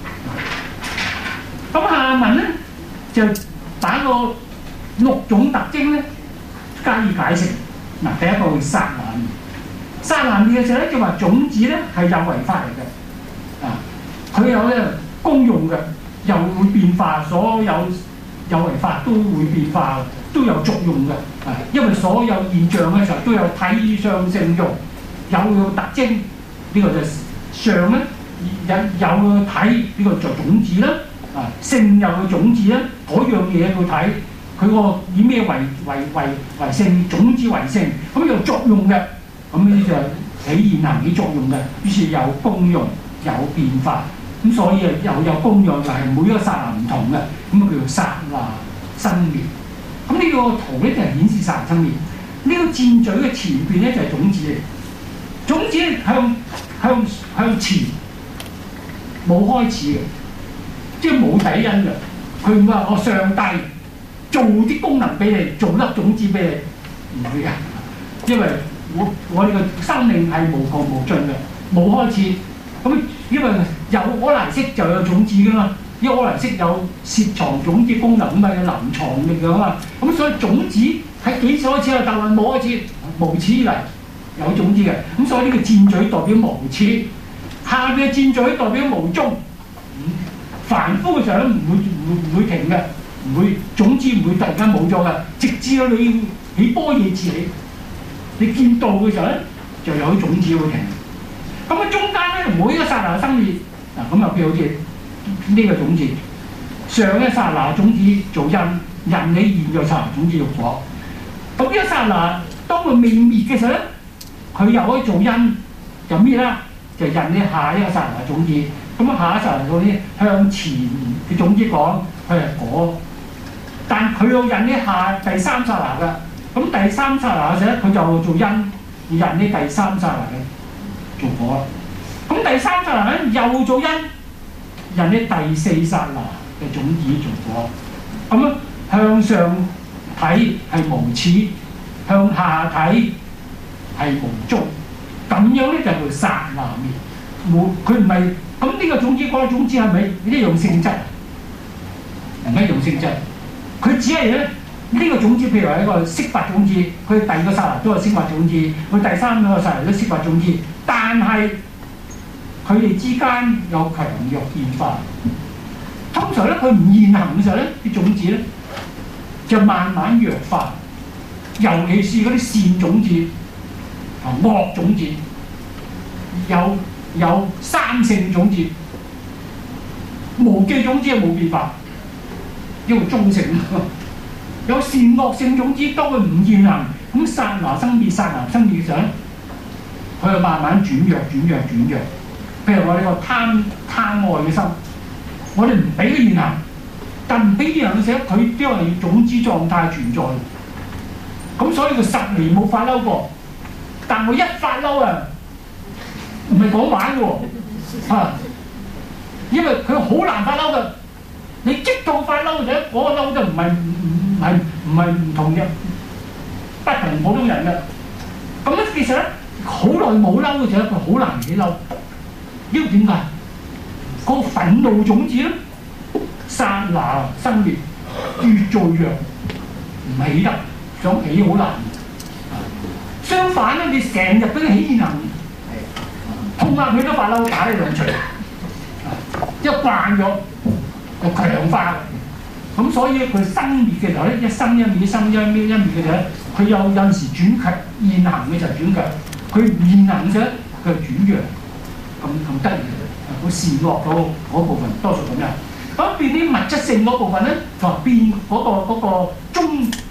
咁下文咧就把個六種特徵咧加以解釋。嗱，第一個係殺拿滅，殺拿滅嘅時候咧就話種子咧係有為法嚟嘅，啊，佢有咧功用嘅，又會變化，所有有為法都會變化，都有作用嘅，啊，因為所有現象嘅時候都有體相性用，有個特徵，呢、這個就相咧有有個體，呢、這個就種子啦，啊，性有個種子啦，嗰樣嘢去睇。佢個以咩為為為為性，種子為性，咁有作用嘅，咁呢就起現行起作用嘅，於是有功用有變化，咁所以又有功用，就係每一個剎那唔同嘅，咁啊叫做剎那生滅。咁呢個圖咧就係顯示剎那生滅。呢、這個箭嘴嘅前邊咧就係種子嚟，種子向向向前冇開始嘅，即係冇底因嘅。佢唔會話我上帝做啲功能俾你，做粒種子俾你，唔會嘅，因為我我哋嘅生命係無窮無盡嘅，冇開始。咁因為有柯蘭色就有種子噶嘛，因為柯蘭色有攝藏種子功能咁嘛，有臨藏力噶嘛。咁所以種子喺幾時開始啊？但係冇開始，無始以嚟有種子嘅。咁所以呢個箭嘴代表無始，下邊嘅箭嘴代表無終。凡夫嘅時候咧，唔會唔會唔會停嘅。唔會種子唔會突然間冇咗嘅，直至到你起般若自起，你見到嘅時候咧，就有啲種子會停。咁啊中間咧，每一個剎那生滅，嗱咁啊譬如好似呢個種子，上一剎那種子做因，引起現在剎那種子做果。咁呢一剎那當佢未滅嘅時候咧，佢又可以做因，就咩啦？就引起下一個剎那種子。咁啊下一剎那種子向前嘅種子講，佢係果。但佢又引起下第三剎那嘅，咁第三剎那嘅時候咧，佢就做因，引起第三剎那嘅做果啦。咁第三剎那咧又做因，引起第四剎那嘅種子做果。咁樣向上睇係無始，向下睇係無終，咁樣咧就叫剎那滅。冇佢唔係咁呢個種子，嗰個種子係咪一樣性質？唔一樣性質。佢只係咧呢、這個種子，譬如話一個色法種子，佢第二個剎那都係色法種子，佢第三個剎那都色法種子，但係佢哋之間有強弱變化。通常咧佢唔現行嘅時候咧，啲種子咧就慢慢弱化，尤其是嗰啲善種子啊、惡種子，有有三性種子，無記種子係冇變化。因為中性，有善惡性種子，當佢唔現行，咁剎那生滅，剎那生滅嘅時候咧，佢就慢慢轉弱、轉弱、轉弱。譬如我呢個貪貪愛嘅心，我哋唔俾佢現行，但唔俾現行嘅時候，佢因為種子狀態存在，咁所以佢十年冇發嬲過，但我一發嬲啊，唔係講玩嘅喎，啊，因為佢好難發嬲嘅。你激到發嬲嘅，嗰、那個嬲就唔係唔係唔係唔同嘅，不同普通人嘅。咁咧其實咧，好耐冇嬲嘅時候，佢好難起嬲。因為點解？嗰、那個憤怒種子咧，剎那生滅，越做弱，唔起得，想起好難。相反咧，你成日俾佢起現行，碰下佢都發嬲，打你兩錘，一慣咗。強化嘅，咁所以佢生滅嘅時候咧，一生一滅，一生一滅一滅嘅時候咧，佢有有陣時轉強，現行嘅就轉強，佢現行嘅佢轉弱，咁咁得意嘅，個善惡嗰嗰部分多數咁樣。咁變啲物質性嗰部分咧，就變嗰、嗰個嗰、嗰個中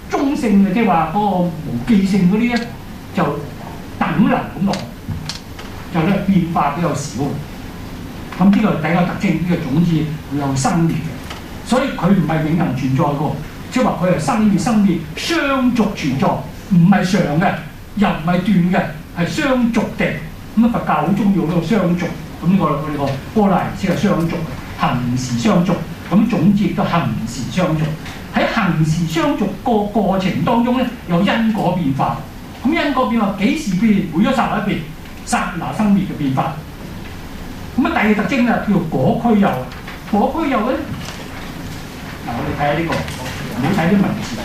中性嘅，即係話嗰個無記性嗰啲咧，就等流咁落，就咧變化比較少。咁呢個第一個特徵，呢、這個種子會有生滅嘅，所以佢唔係永恆存在嘅，即係話佢係生滅生滅相續存在，唔係常嘅，又唔係斷嘅，係相續的。咁啊佛教好中意用呢個相續，咁呢、這個我哋個波羅尼先係相續，恆時相續。咁種子亦都恆時相續。喺恆時相續個過程當中咧，有因果變化。咁因果變化幾時變？每一剎那變，剎那生滅嘅變化。咁啊，第二個特徵咧叫做果俱有。果俱有咧，嗱我哋睇下呢個，唔好睇啲文字。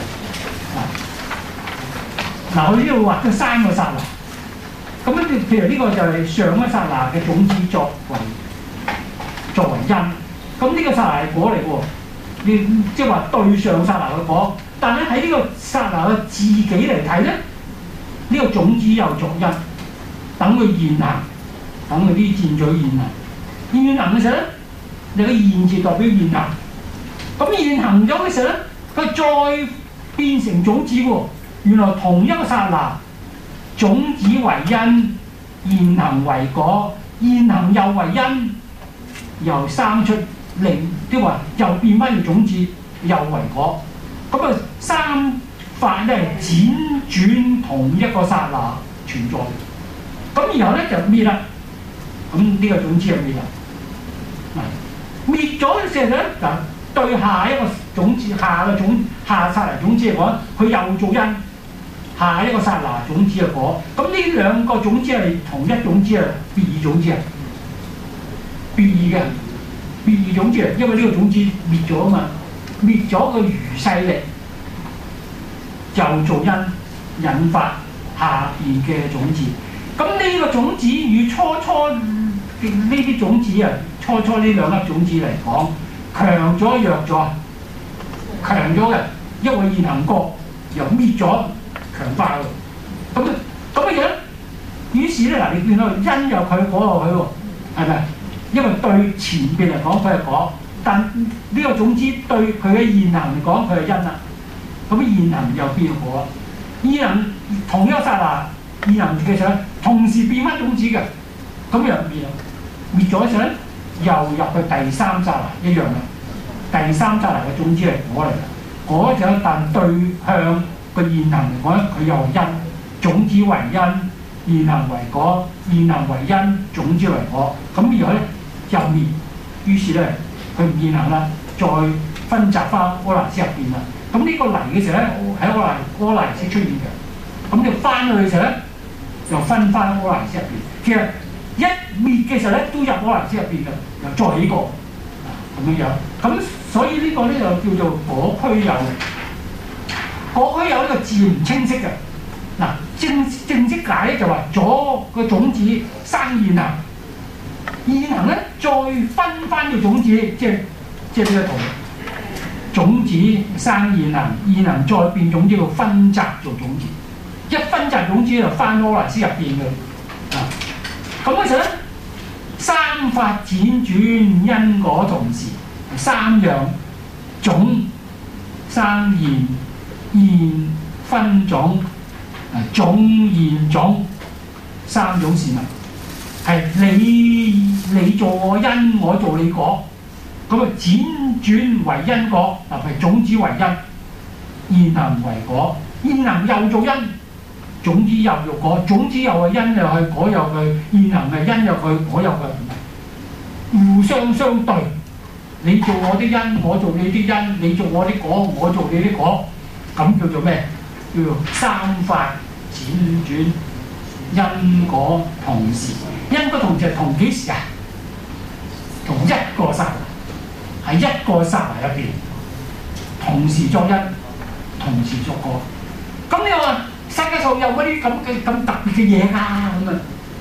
嗱，嗱我呢度畫咗三個剎那。咁咧，譬如呢個就係上一剎那嘅種子作為作為因。咁呢個剎那係果嚟嘅喎。你即係話對上剎那嘅果，但係喺呢個剎那嘅自己嚟睇咧，呢、這個種子又作因，等佢現行，等佢啲箭嘴現行。現行嘅時候咧，你個現字代表現行。咁現行咗嘅時候咧，佢再變成種子喎。原來同一個剎那，種子為因，現行為果，現行又為因，又生出。另即係話又變翻條種子，又為果，咁啊三法咧輾轉同一個剎那存在，咁然後咧就滅啦，咁呢個種子就滅啦。嗱，滅咗嘅時候咧，就對下一個種子、下個種、下剎那種子嚟講，佢又做因，下一個剎那種子嘅果，咁呢兩個種子係同一種子啊，別異種子啊，別異嘅。別異種子啊，因為呢個種子滅咗啊嘛，滅咗個餘勢力，就做因引發下邊嘅種子。咁呢個種子與初初嘅呢啲種子啊，初初呢兩粒種子嚟講，強咗弱咗，強咗嘅，因為現行國又滅咗，強化喎。咁咁嘅樣，於是咧嗱，你見到因有佢果有佢喎，係咪？因為對前邊嚟講佢係果，但呢個種子對佢嘅現行嚟講佢係因啦。咁現行又變果啦。現行同一個剎那，現行嘅時候同時變翻種子嘅，咁又滅啦。滅咗嘅時候咧，又入去第三剎那一樣嘅。第三剎那嘅種子係果嚟嘅，果就但對向個現行嚟講，佢又係因，種子為因，現行為果，現行為因，種子為果。咁而家咧。又滅，於是咧佢唔現行啦，再分集翻阿賴耶識入邊啦。咁呢個嚟嘅時候咧，喺阿賴阿賴耶識出現嘅。咁你翻去嘅時候咧，又分翻阿賴耶識入邊。其實一滅嘅時候咧，都入阿賴耶識入邊嘅，又再起過咁樣樣。咁所以呢個咧就叫做果俱有。果俱有呢個字唔清晰嘅。嗱，正正式解咧就話左個種子生現行。現行咧，再分翻個種子，即係即係呢個圖。種子生現行，現行再變種子，叫分集做種子。一分集種子就翻阿賴耶識入邊嘅。啊，咁嗰時咧，三法輾轉因果同時，三樣種生現，現分種，啊種現種，三種事物。係你你做我因，我做你果，咁啊輾轉為因果，嗱係種子為因，現行為果，現行又做因，種子又做果，種子又係因又係果又係，現行係因又係果又係，互相相對。你做我啲因，我做你啲因，你做我啲果，我做你啲果，咁叫做咩？叫做三法輾轉。因果同時，因果同時係同幾時啊？同一個剎那，喺一個剎那入邊，同時作因，同時作果。咁你話世界上有嗰啲咁嘅咁特別嘅嘢啊？咁啊？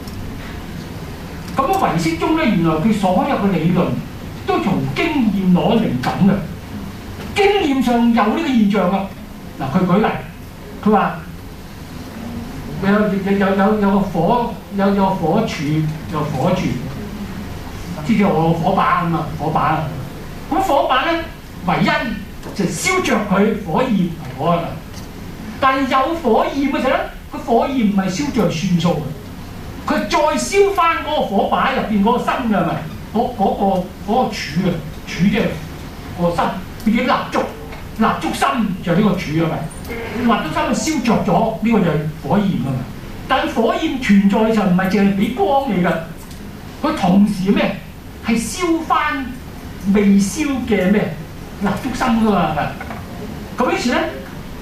咁啊唯識中咧，原來佢所有嘅理論都從經驗攞靈感嘅，經驗上有呢個現象啊！嗱，佢舉例，佢話。有有有有有個火有有個火柱有火柱，知唔知我火把咁啊？火把咁火把咧為因就燒着佢火焰係果啦。 但係有火焰嘅時候咧，個火焰唔係燒着算數嘅，佢再燒翻嗰個火把入邊嗰個芯嘅咪，嗰嗰、嗰個嗰、嗰個柱啊，柱即係個芯，變咗蠟燭，蠟燭芯就係呢個柱啊咪，蠟燭芯燒着咗，呢、呢個就係火焰啊嘛。但係火焰存在就唔係淨係俾光你㗎，佢同時咩係燒翻未燒嘅咩蠟燭芯㗎嘛。咁於是咧，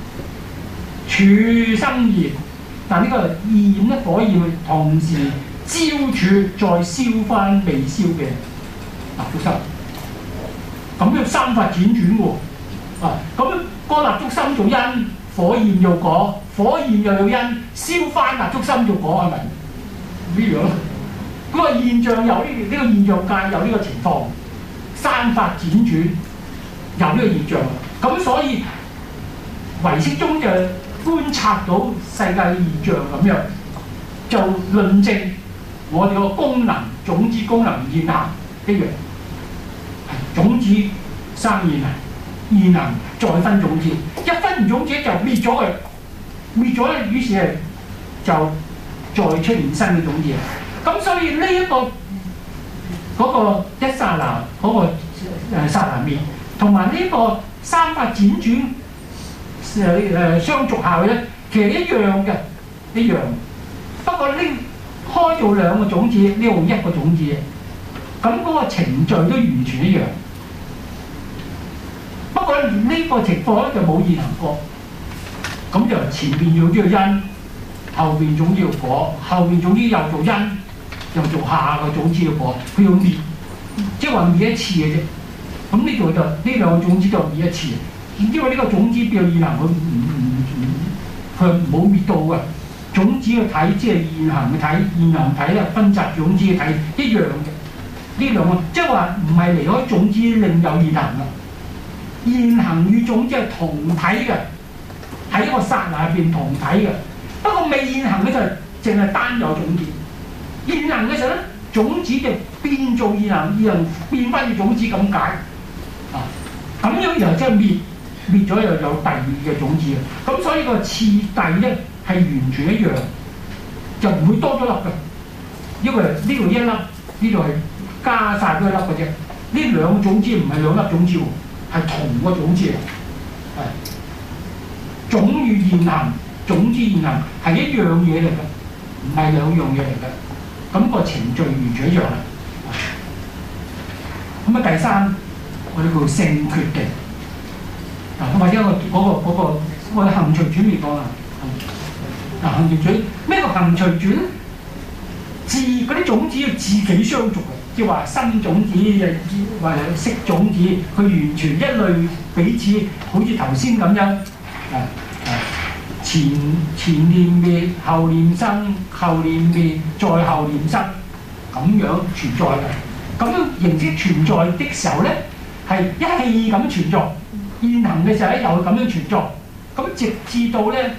柱生焰，但呢個焰咧火焰同時焦柱再燒翻未燒嘅蠟燭芯，咁樣三法輾轉喎。啊，咁、那個蠟燭芯做因，火焰做果，火焰又有因，燒翻蠟燭芯做果係咪？呢樣嗰個現象有呢、這、呢個現象界有呢個情況，三法輾轉有呢個現象，咁所以唯識宗就觀察到世界嘅現象咁樣，就論證我哋個功能種子功能現行一樣，種子生現行。現行再分種子，一分完種子就滅咗佢，滅咗咧，於是係就再出現新嘅種子。咁所以呢、這、一個嗰、那個一剎那嗰、那個誒剎那滅，同埋呢個三法輾轉誒誒相續下去咧，其實一樣嘅，一樣。不過呢開做兩個種子，呢用一個種子，咁嗰個程序都完全一樣。不過呢個情況咧就冇現行過，咁就前邊要呢個因，後邊種子要果，後邊種子又做因，又做下個種子要果，佢要滅，即係話滅一次嘅啫。咁呢度就呢兩個種子就滅一次，因為呢個種子變現行，佢唔唔唔，佢冇滅到嘅。種子嘅體即係現行嘅體，現行體咧分集種子嘅體一樣嘅。呢兩個即係話唔係離開種子另有現行嘅。現行與種子係同體嘅，喺一個剎那入邊同體嘅。不過未現行嘅就係淨係單有種子，現行嘅時候咧，種子就變做現行，現行變翻嘅種子咁解。啊，咁樣又即係滅滅咗又有第二嘅種子嘅。咁所以個次第咧係完全一樣，就唔會多咗粒嘅。因為呢度一粒，呢度係加晒多一粒嘅啫。呢兩個種子唔係兩粒種子喎。係同個種子嚟，係種與現行，種子現行係一樣嘢嚟嘅，唔係兩樣嘢嚟嘅。咁、那個程序完全一樣啦。咁啊，第三我哋叫性決定。嗱，或者我嗰個嗰、那個我哋行隨轉嚟講啊。嗱，行隨轉咩叫行隨轉咧？自嗰啲種子要自己相續嘅。即係話新種子或者色種子，佢完全一類彼此，好似頭先咁樣，啊啊前前念滅，後念生，後念滅，再後念生，咁樣存在嘅。咁樣形式存在的時候咧，係一氣咁存在。現行嘅時候咧，又咁樣存在。咁直至到咧，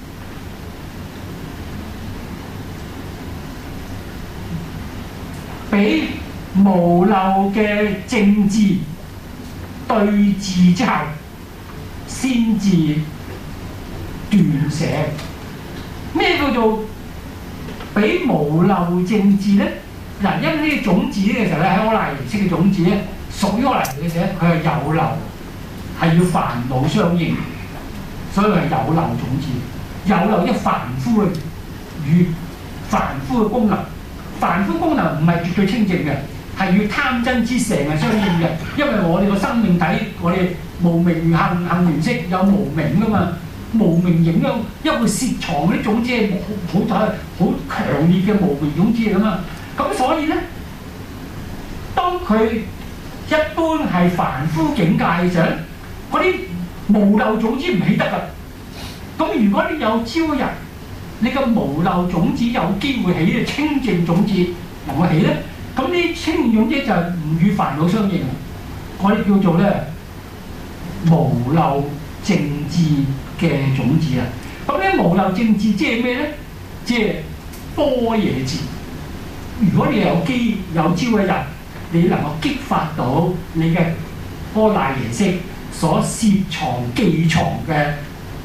俾無漏嘅政治對峙之後，先至斷捨。咩叫做俾無漏政治咧？嗱，因為呢啲種子嘅時候咧，喺阿賴耶識嘅種子咧，屬於阿賴耶識嘅時候，佢係有漏，係要煩惱相應，所以係有漏種子。有漏一凡夫嘅與凡夫嘅功能，凡夫功能唔係絕對清淨嘅。係與貪真之成係相應嘅，因為我哋個生命體，我哋無明行行緣識有無明噶嘛，無明影響一個攝藏嗰啲種子係好好好強烈嘅無明種子嚟噶嘛，咁所以咧，當佢一般係凡夫境界嘅時候，嗰啲無漏種子唔起得噶。咁如果你有朝日，你個無漏種子有機會起嘅清淨種子能夠起咧？咁呢清淨種子就唔與煩惱相應，我哋叫做咧無漏正智嘅種子啊。咁呢無漏正智即係咩咧？即係般若智。如果你有機有朝一日，你能夠激發到你嘅阿賴耶識所攝藏寄藏嘅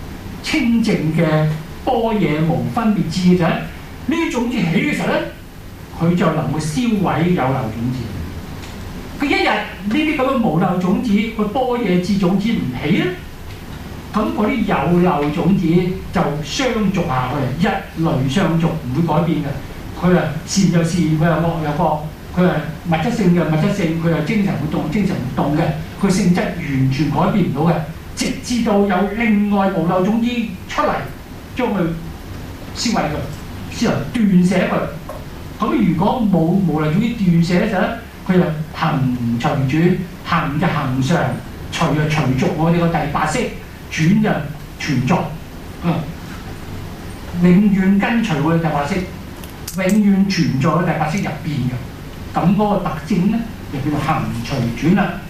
清淨嘅般若無分別智嘅時候咧，呢啲種子起嘅時候咧，佢就能夠燒毀有漏種子。佢一日呢啲咁嘅無漏種子，個般若智種子唔起咧，咁嗰啲有漏種子就相續下去，一類相續，唔會改變嘅。佢係善就善，佢係惡有惡，佢係物質性嘅物質性，佢係精神活動精神活動嘅，佢性質完全改變唔到嘅，直至到有另外無漏種子出嚟，將佢燒毀佢，先能斷捨佢。咁如果冇無漏種子斷捨嘅時候咧，佢就行隨轉，行就行常，隨就隨續我哋個第八識，轉就存在，嗯，永遠跟隨我哋第八識，永遠存在喺第八識入邊嘅。咁嗰個特徵咧，就叫做行隨轉啦。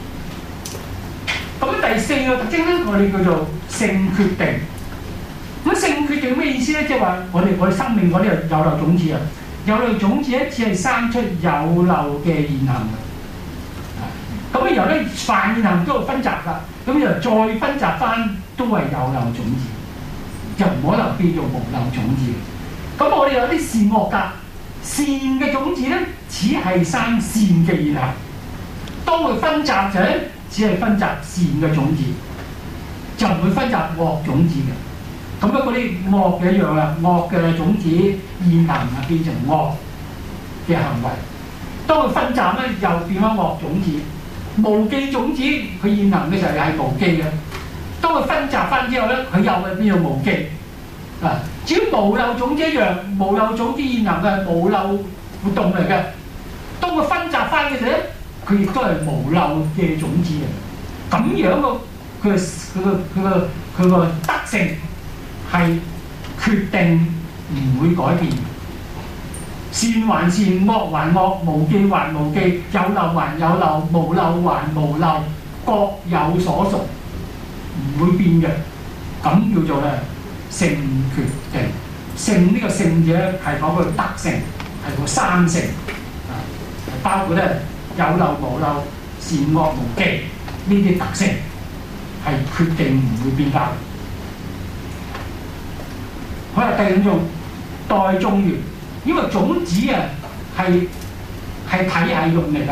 咁第四個特徵咧，我哋叫做性決定。咁性決定咩意思咧？即係話我哋我哋生命嗰啲有漏種子啊，有漏種子咧只係生出有漏嘅現行嘅。咁然後咧，凡現行都有分集啦，咁又再分集翻都係有漏種子，就唔可能變做無漏種子。咁我哋有啲善惡格，善嘅種子咧，只係生善嘅現行。當佢分集就係只係分集善嘅種子，就唔會分集惡種子嘅。咁啊，嗰啲惡嘅一樣啦，惡嘅種子現行啊變成惡嘅行為。當佢分集咧，又變翻惡種子。無記種子佢現行嘅時候又係無記嘅。當佢分集翻之後咧，佢又係變做無記。嗱，至於無漏種子一樣，無漏種子現行嘅係無漏活動嚟嘅。當佢分集翻嘅時候咧，佢亦都係無漏嘅種子嚟。咁樣個佢嘅佢個佢個佢個德性係決定唔會改變。善還善，惡還惡，無記還無記，有漏還有漏，無漏還無漏，各有所屬，唔會變嘅。咁叫做咧性決定。性呢個性字咧係講佢德性，係個三性啊，包括咧有漏無漏、善惡無記呢啲特性係決定唔會變化。好啦，第五種代種緣。因為種子啊係係體系用嚟㗎，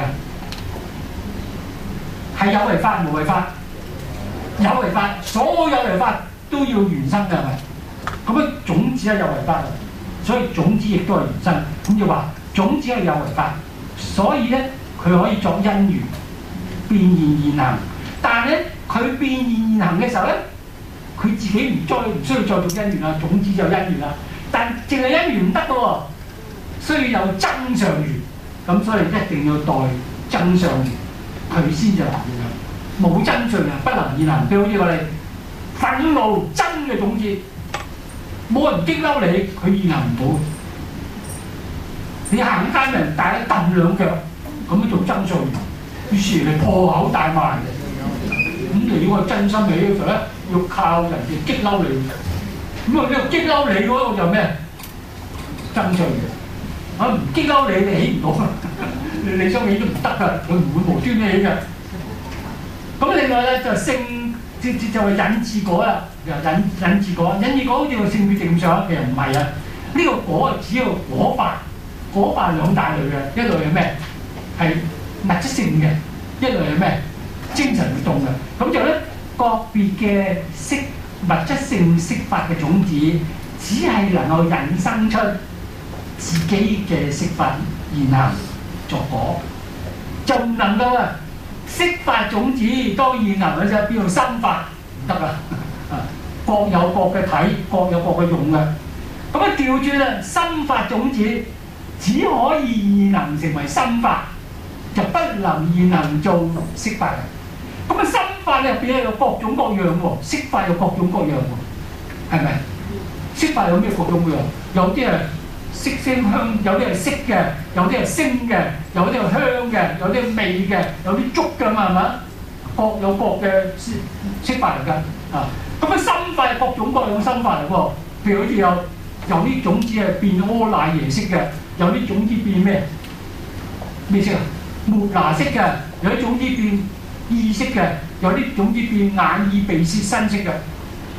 係有為法無為法，有為法所有有為法都要緣生㗎，係咪？咁樣種子係有為法，所以種子亦都係緣生。咁就話種子係有為法，所以咧佢可以作因緣變現現行，但係咧佢變現現行嘅時候咧，佢自己唔再唔需要再做因緣啦，種子就因緣啦。但淨係因緣唔得嘅喎。需要有增上緣，咁所以一定要代增上緣，佢先至能現行。冇增上緣不能現行。譬如好似我哋憤怒真嘅種子，冇人激嬲你，佢現行唔到。你行街人大家揼兩腳，咁樣做增上緣，於是你破口大罵嘅。咁你要個真心起嘅時候咧，要靠人哋激嬲你。咁啊，呢個激嬲你嗰個就咩？增上緣。我唔激嬲你，你起唔到，你你想起都唔得噶，佢唔會無端起嘅。咁另外咧就性，直接就係引致果啦，又引引致果，引致果好似個性別正常，其實唔係啊。呢、這個果只有果法，果法兩大類嘅，一類係咩？係物質性嘅，一類係咩？精神活動嘅。咁就咧個別嘅色物質性色法嘅種子，只係能夠引生出自己嘅色法現行作果，就唔能夠啊色法種子當現行嗰陣變做心法唔得啦，各有各嘅體，各有各嘅用嘅。咁啊調轉啦，心法種子只可以現行成為心法，就不能現行做色法嘅。咁啊心法入邊有各種各樣喎，色法有各種各樣喎，係咪？色法有咩各種各樣？有啲係色聲香，有啲係色嘅，有啲係聲嘅，有啲係香嘅，有啲係味嘅，有啲觸嘅嘛，係嘛？各有各嘅色法嚟㗎啊！咁啊心法係各種各樣嘅心法嚟喎。譬如好似有有啲種子係變阿賴耶識嘅，有啲種子變咩咩色啊？末那識嘅，有啲種子變意識嘅，有啲種子變眼耳鼻舌身識嘅。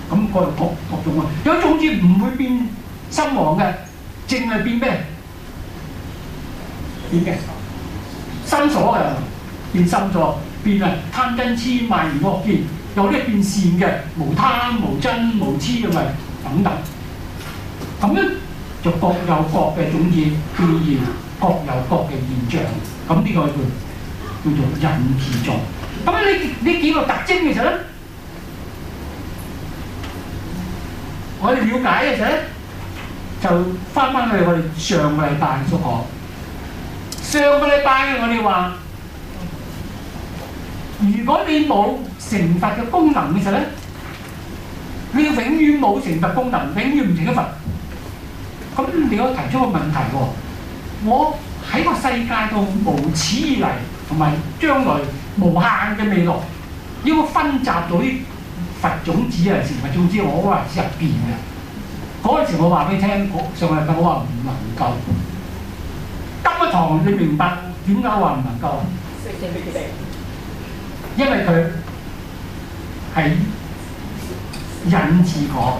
咁各各各種啊。有種子唔會變心黃嘅，淨係變咩？變嘅心所嘅，變心所，變啊貪嗔痴慢疑惡見。有啲變善嘅，無貪無嗔無痴咁咪等等。咁樣就各有各嘅種子變現，各有各嘅現象。咁呢個叫叫做引自種。咁樣你呢幾個特徵嘅時候咧，我哋了解嘅時候咧，就翻返去我哋上個禮拜所講。上個禮拜我哋話，如果你冇成佛嘅功能嘅時候咧，你永遠冇成佛功能，永遠唔成咗佛。咁你可以提出個問題喎，我喺個世界度無始以嚟，同埋將來無限嘅未來，要我分集到啲佛種子啊，成佛種子，我話入邊嘅。嗰陣時我話俾你聽，上個禮拜我話唔能夠。今一堂你明白點解話唔能夠？因為佢係引自果，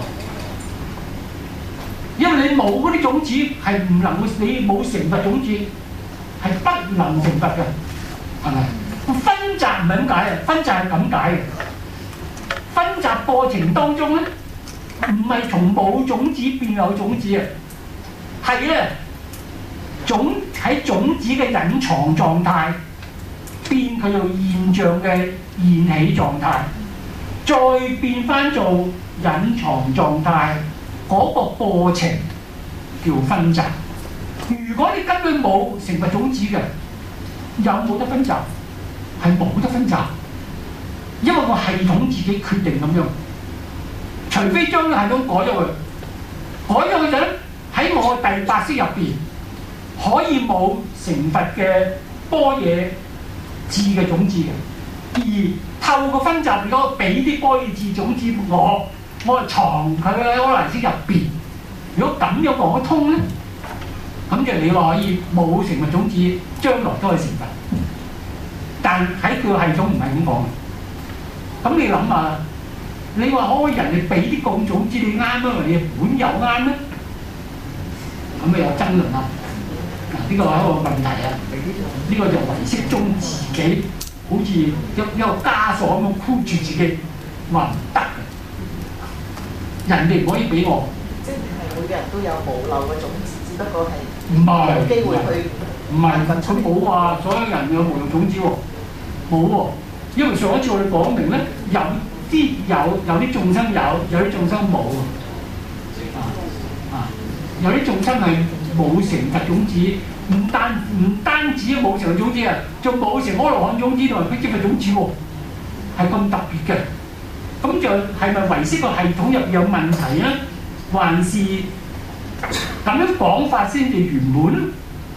因為你冇嗰啲種子係唔能夠，你冇成佛種子係不能成佛嘅，係咪？分集唔係咁解嘅，分集係咁解嘅。分集過程當中咧，唔係從冇種子變有種子啊，係咧種喺種子嘅隱藏狀態。變佢做現象嘅現起狀態，再變翻做隱藏狀態，嗰、那個過程叫分集。如果你根本冇成佛種子嘅，有冇得分集？係冇得分集，因為個系統自己決定咁樣。除非將個系統改咗佢，改咗佢就咧喺我第八識入邊可以冇成佛嘅般若智嘅種子嘅，而透過分集如果俾啲般若智種子我，我就藏佢喺柯賴識入邊。如果咁樣講得通咧，咁就你話可以冇成佛種子，將來都係成佛。但喺佢個系統唔係咁講嘅。咁你諗下，你話可以人哋俾啲種種子你啱啊？你本有啱咩？咁咪有爭論啦。嗱，呢個係一個問題啊！呢、這個就唯識宗自己好似一一個枷鎖咁樣箍住自己，話唔得嘅。人哋唔可以俾我。即係每個人都有無漏嘅種子，只不過係唔係有機會去。唔係，佢冇話所有人有無漏種子喎，冇喎。因為上一次我哋講明咧，有啲有，有啲眾生有，有啲眾生冇啊啊！有啲眾生係冇成佛種子，唔單唔單止冇成佛種子啊，仲冇成阿羅漢種子同埋辟支佛種子喎，係咁特別嘅。咁就係咪唯識個系統入邊有問題咧？還是咁樣講法先至圓滿咧？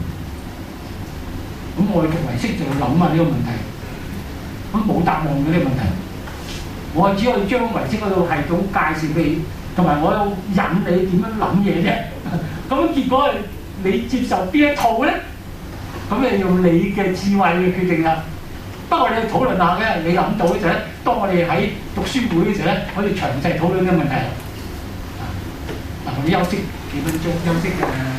咁我哋讀唯識就要諗下呢個問題。咁冇答案嘅呢個問題，我只可以將唯識嗰套系統介紹俾你，同埋我要引你點樣諗嘢啫。咁結果係你接受邊一套咧？咁你用你嘅智慧去決定啦。不過你要討論下嘅，你諗到嘅時候咧，當我哋喺讀書會嘅時候咧，可以詳細討論呢個問題。嗱，我哋休息幾分鐘，休息嘅。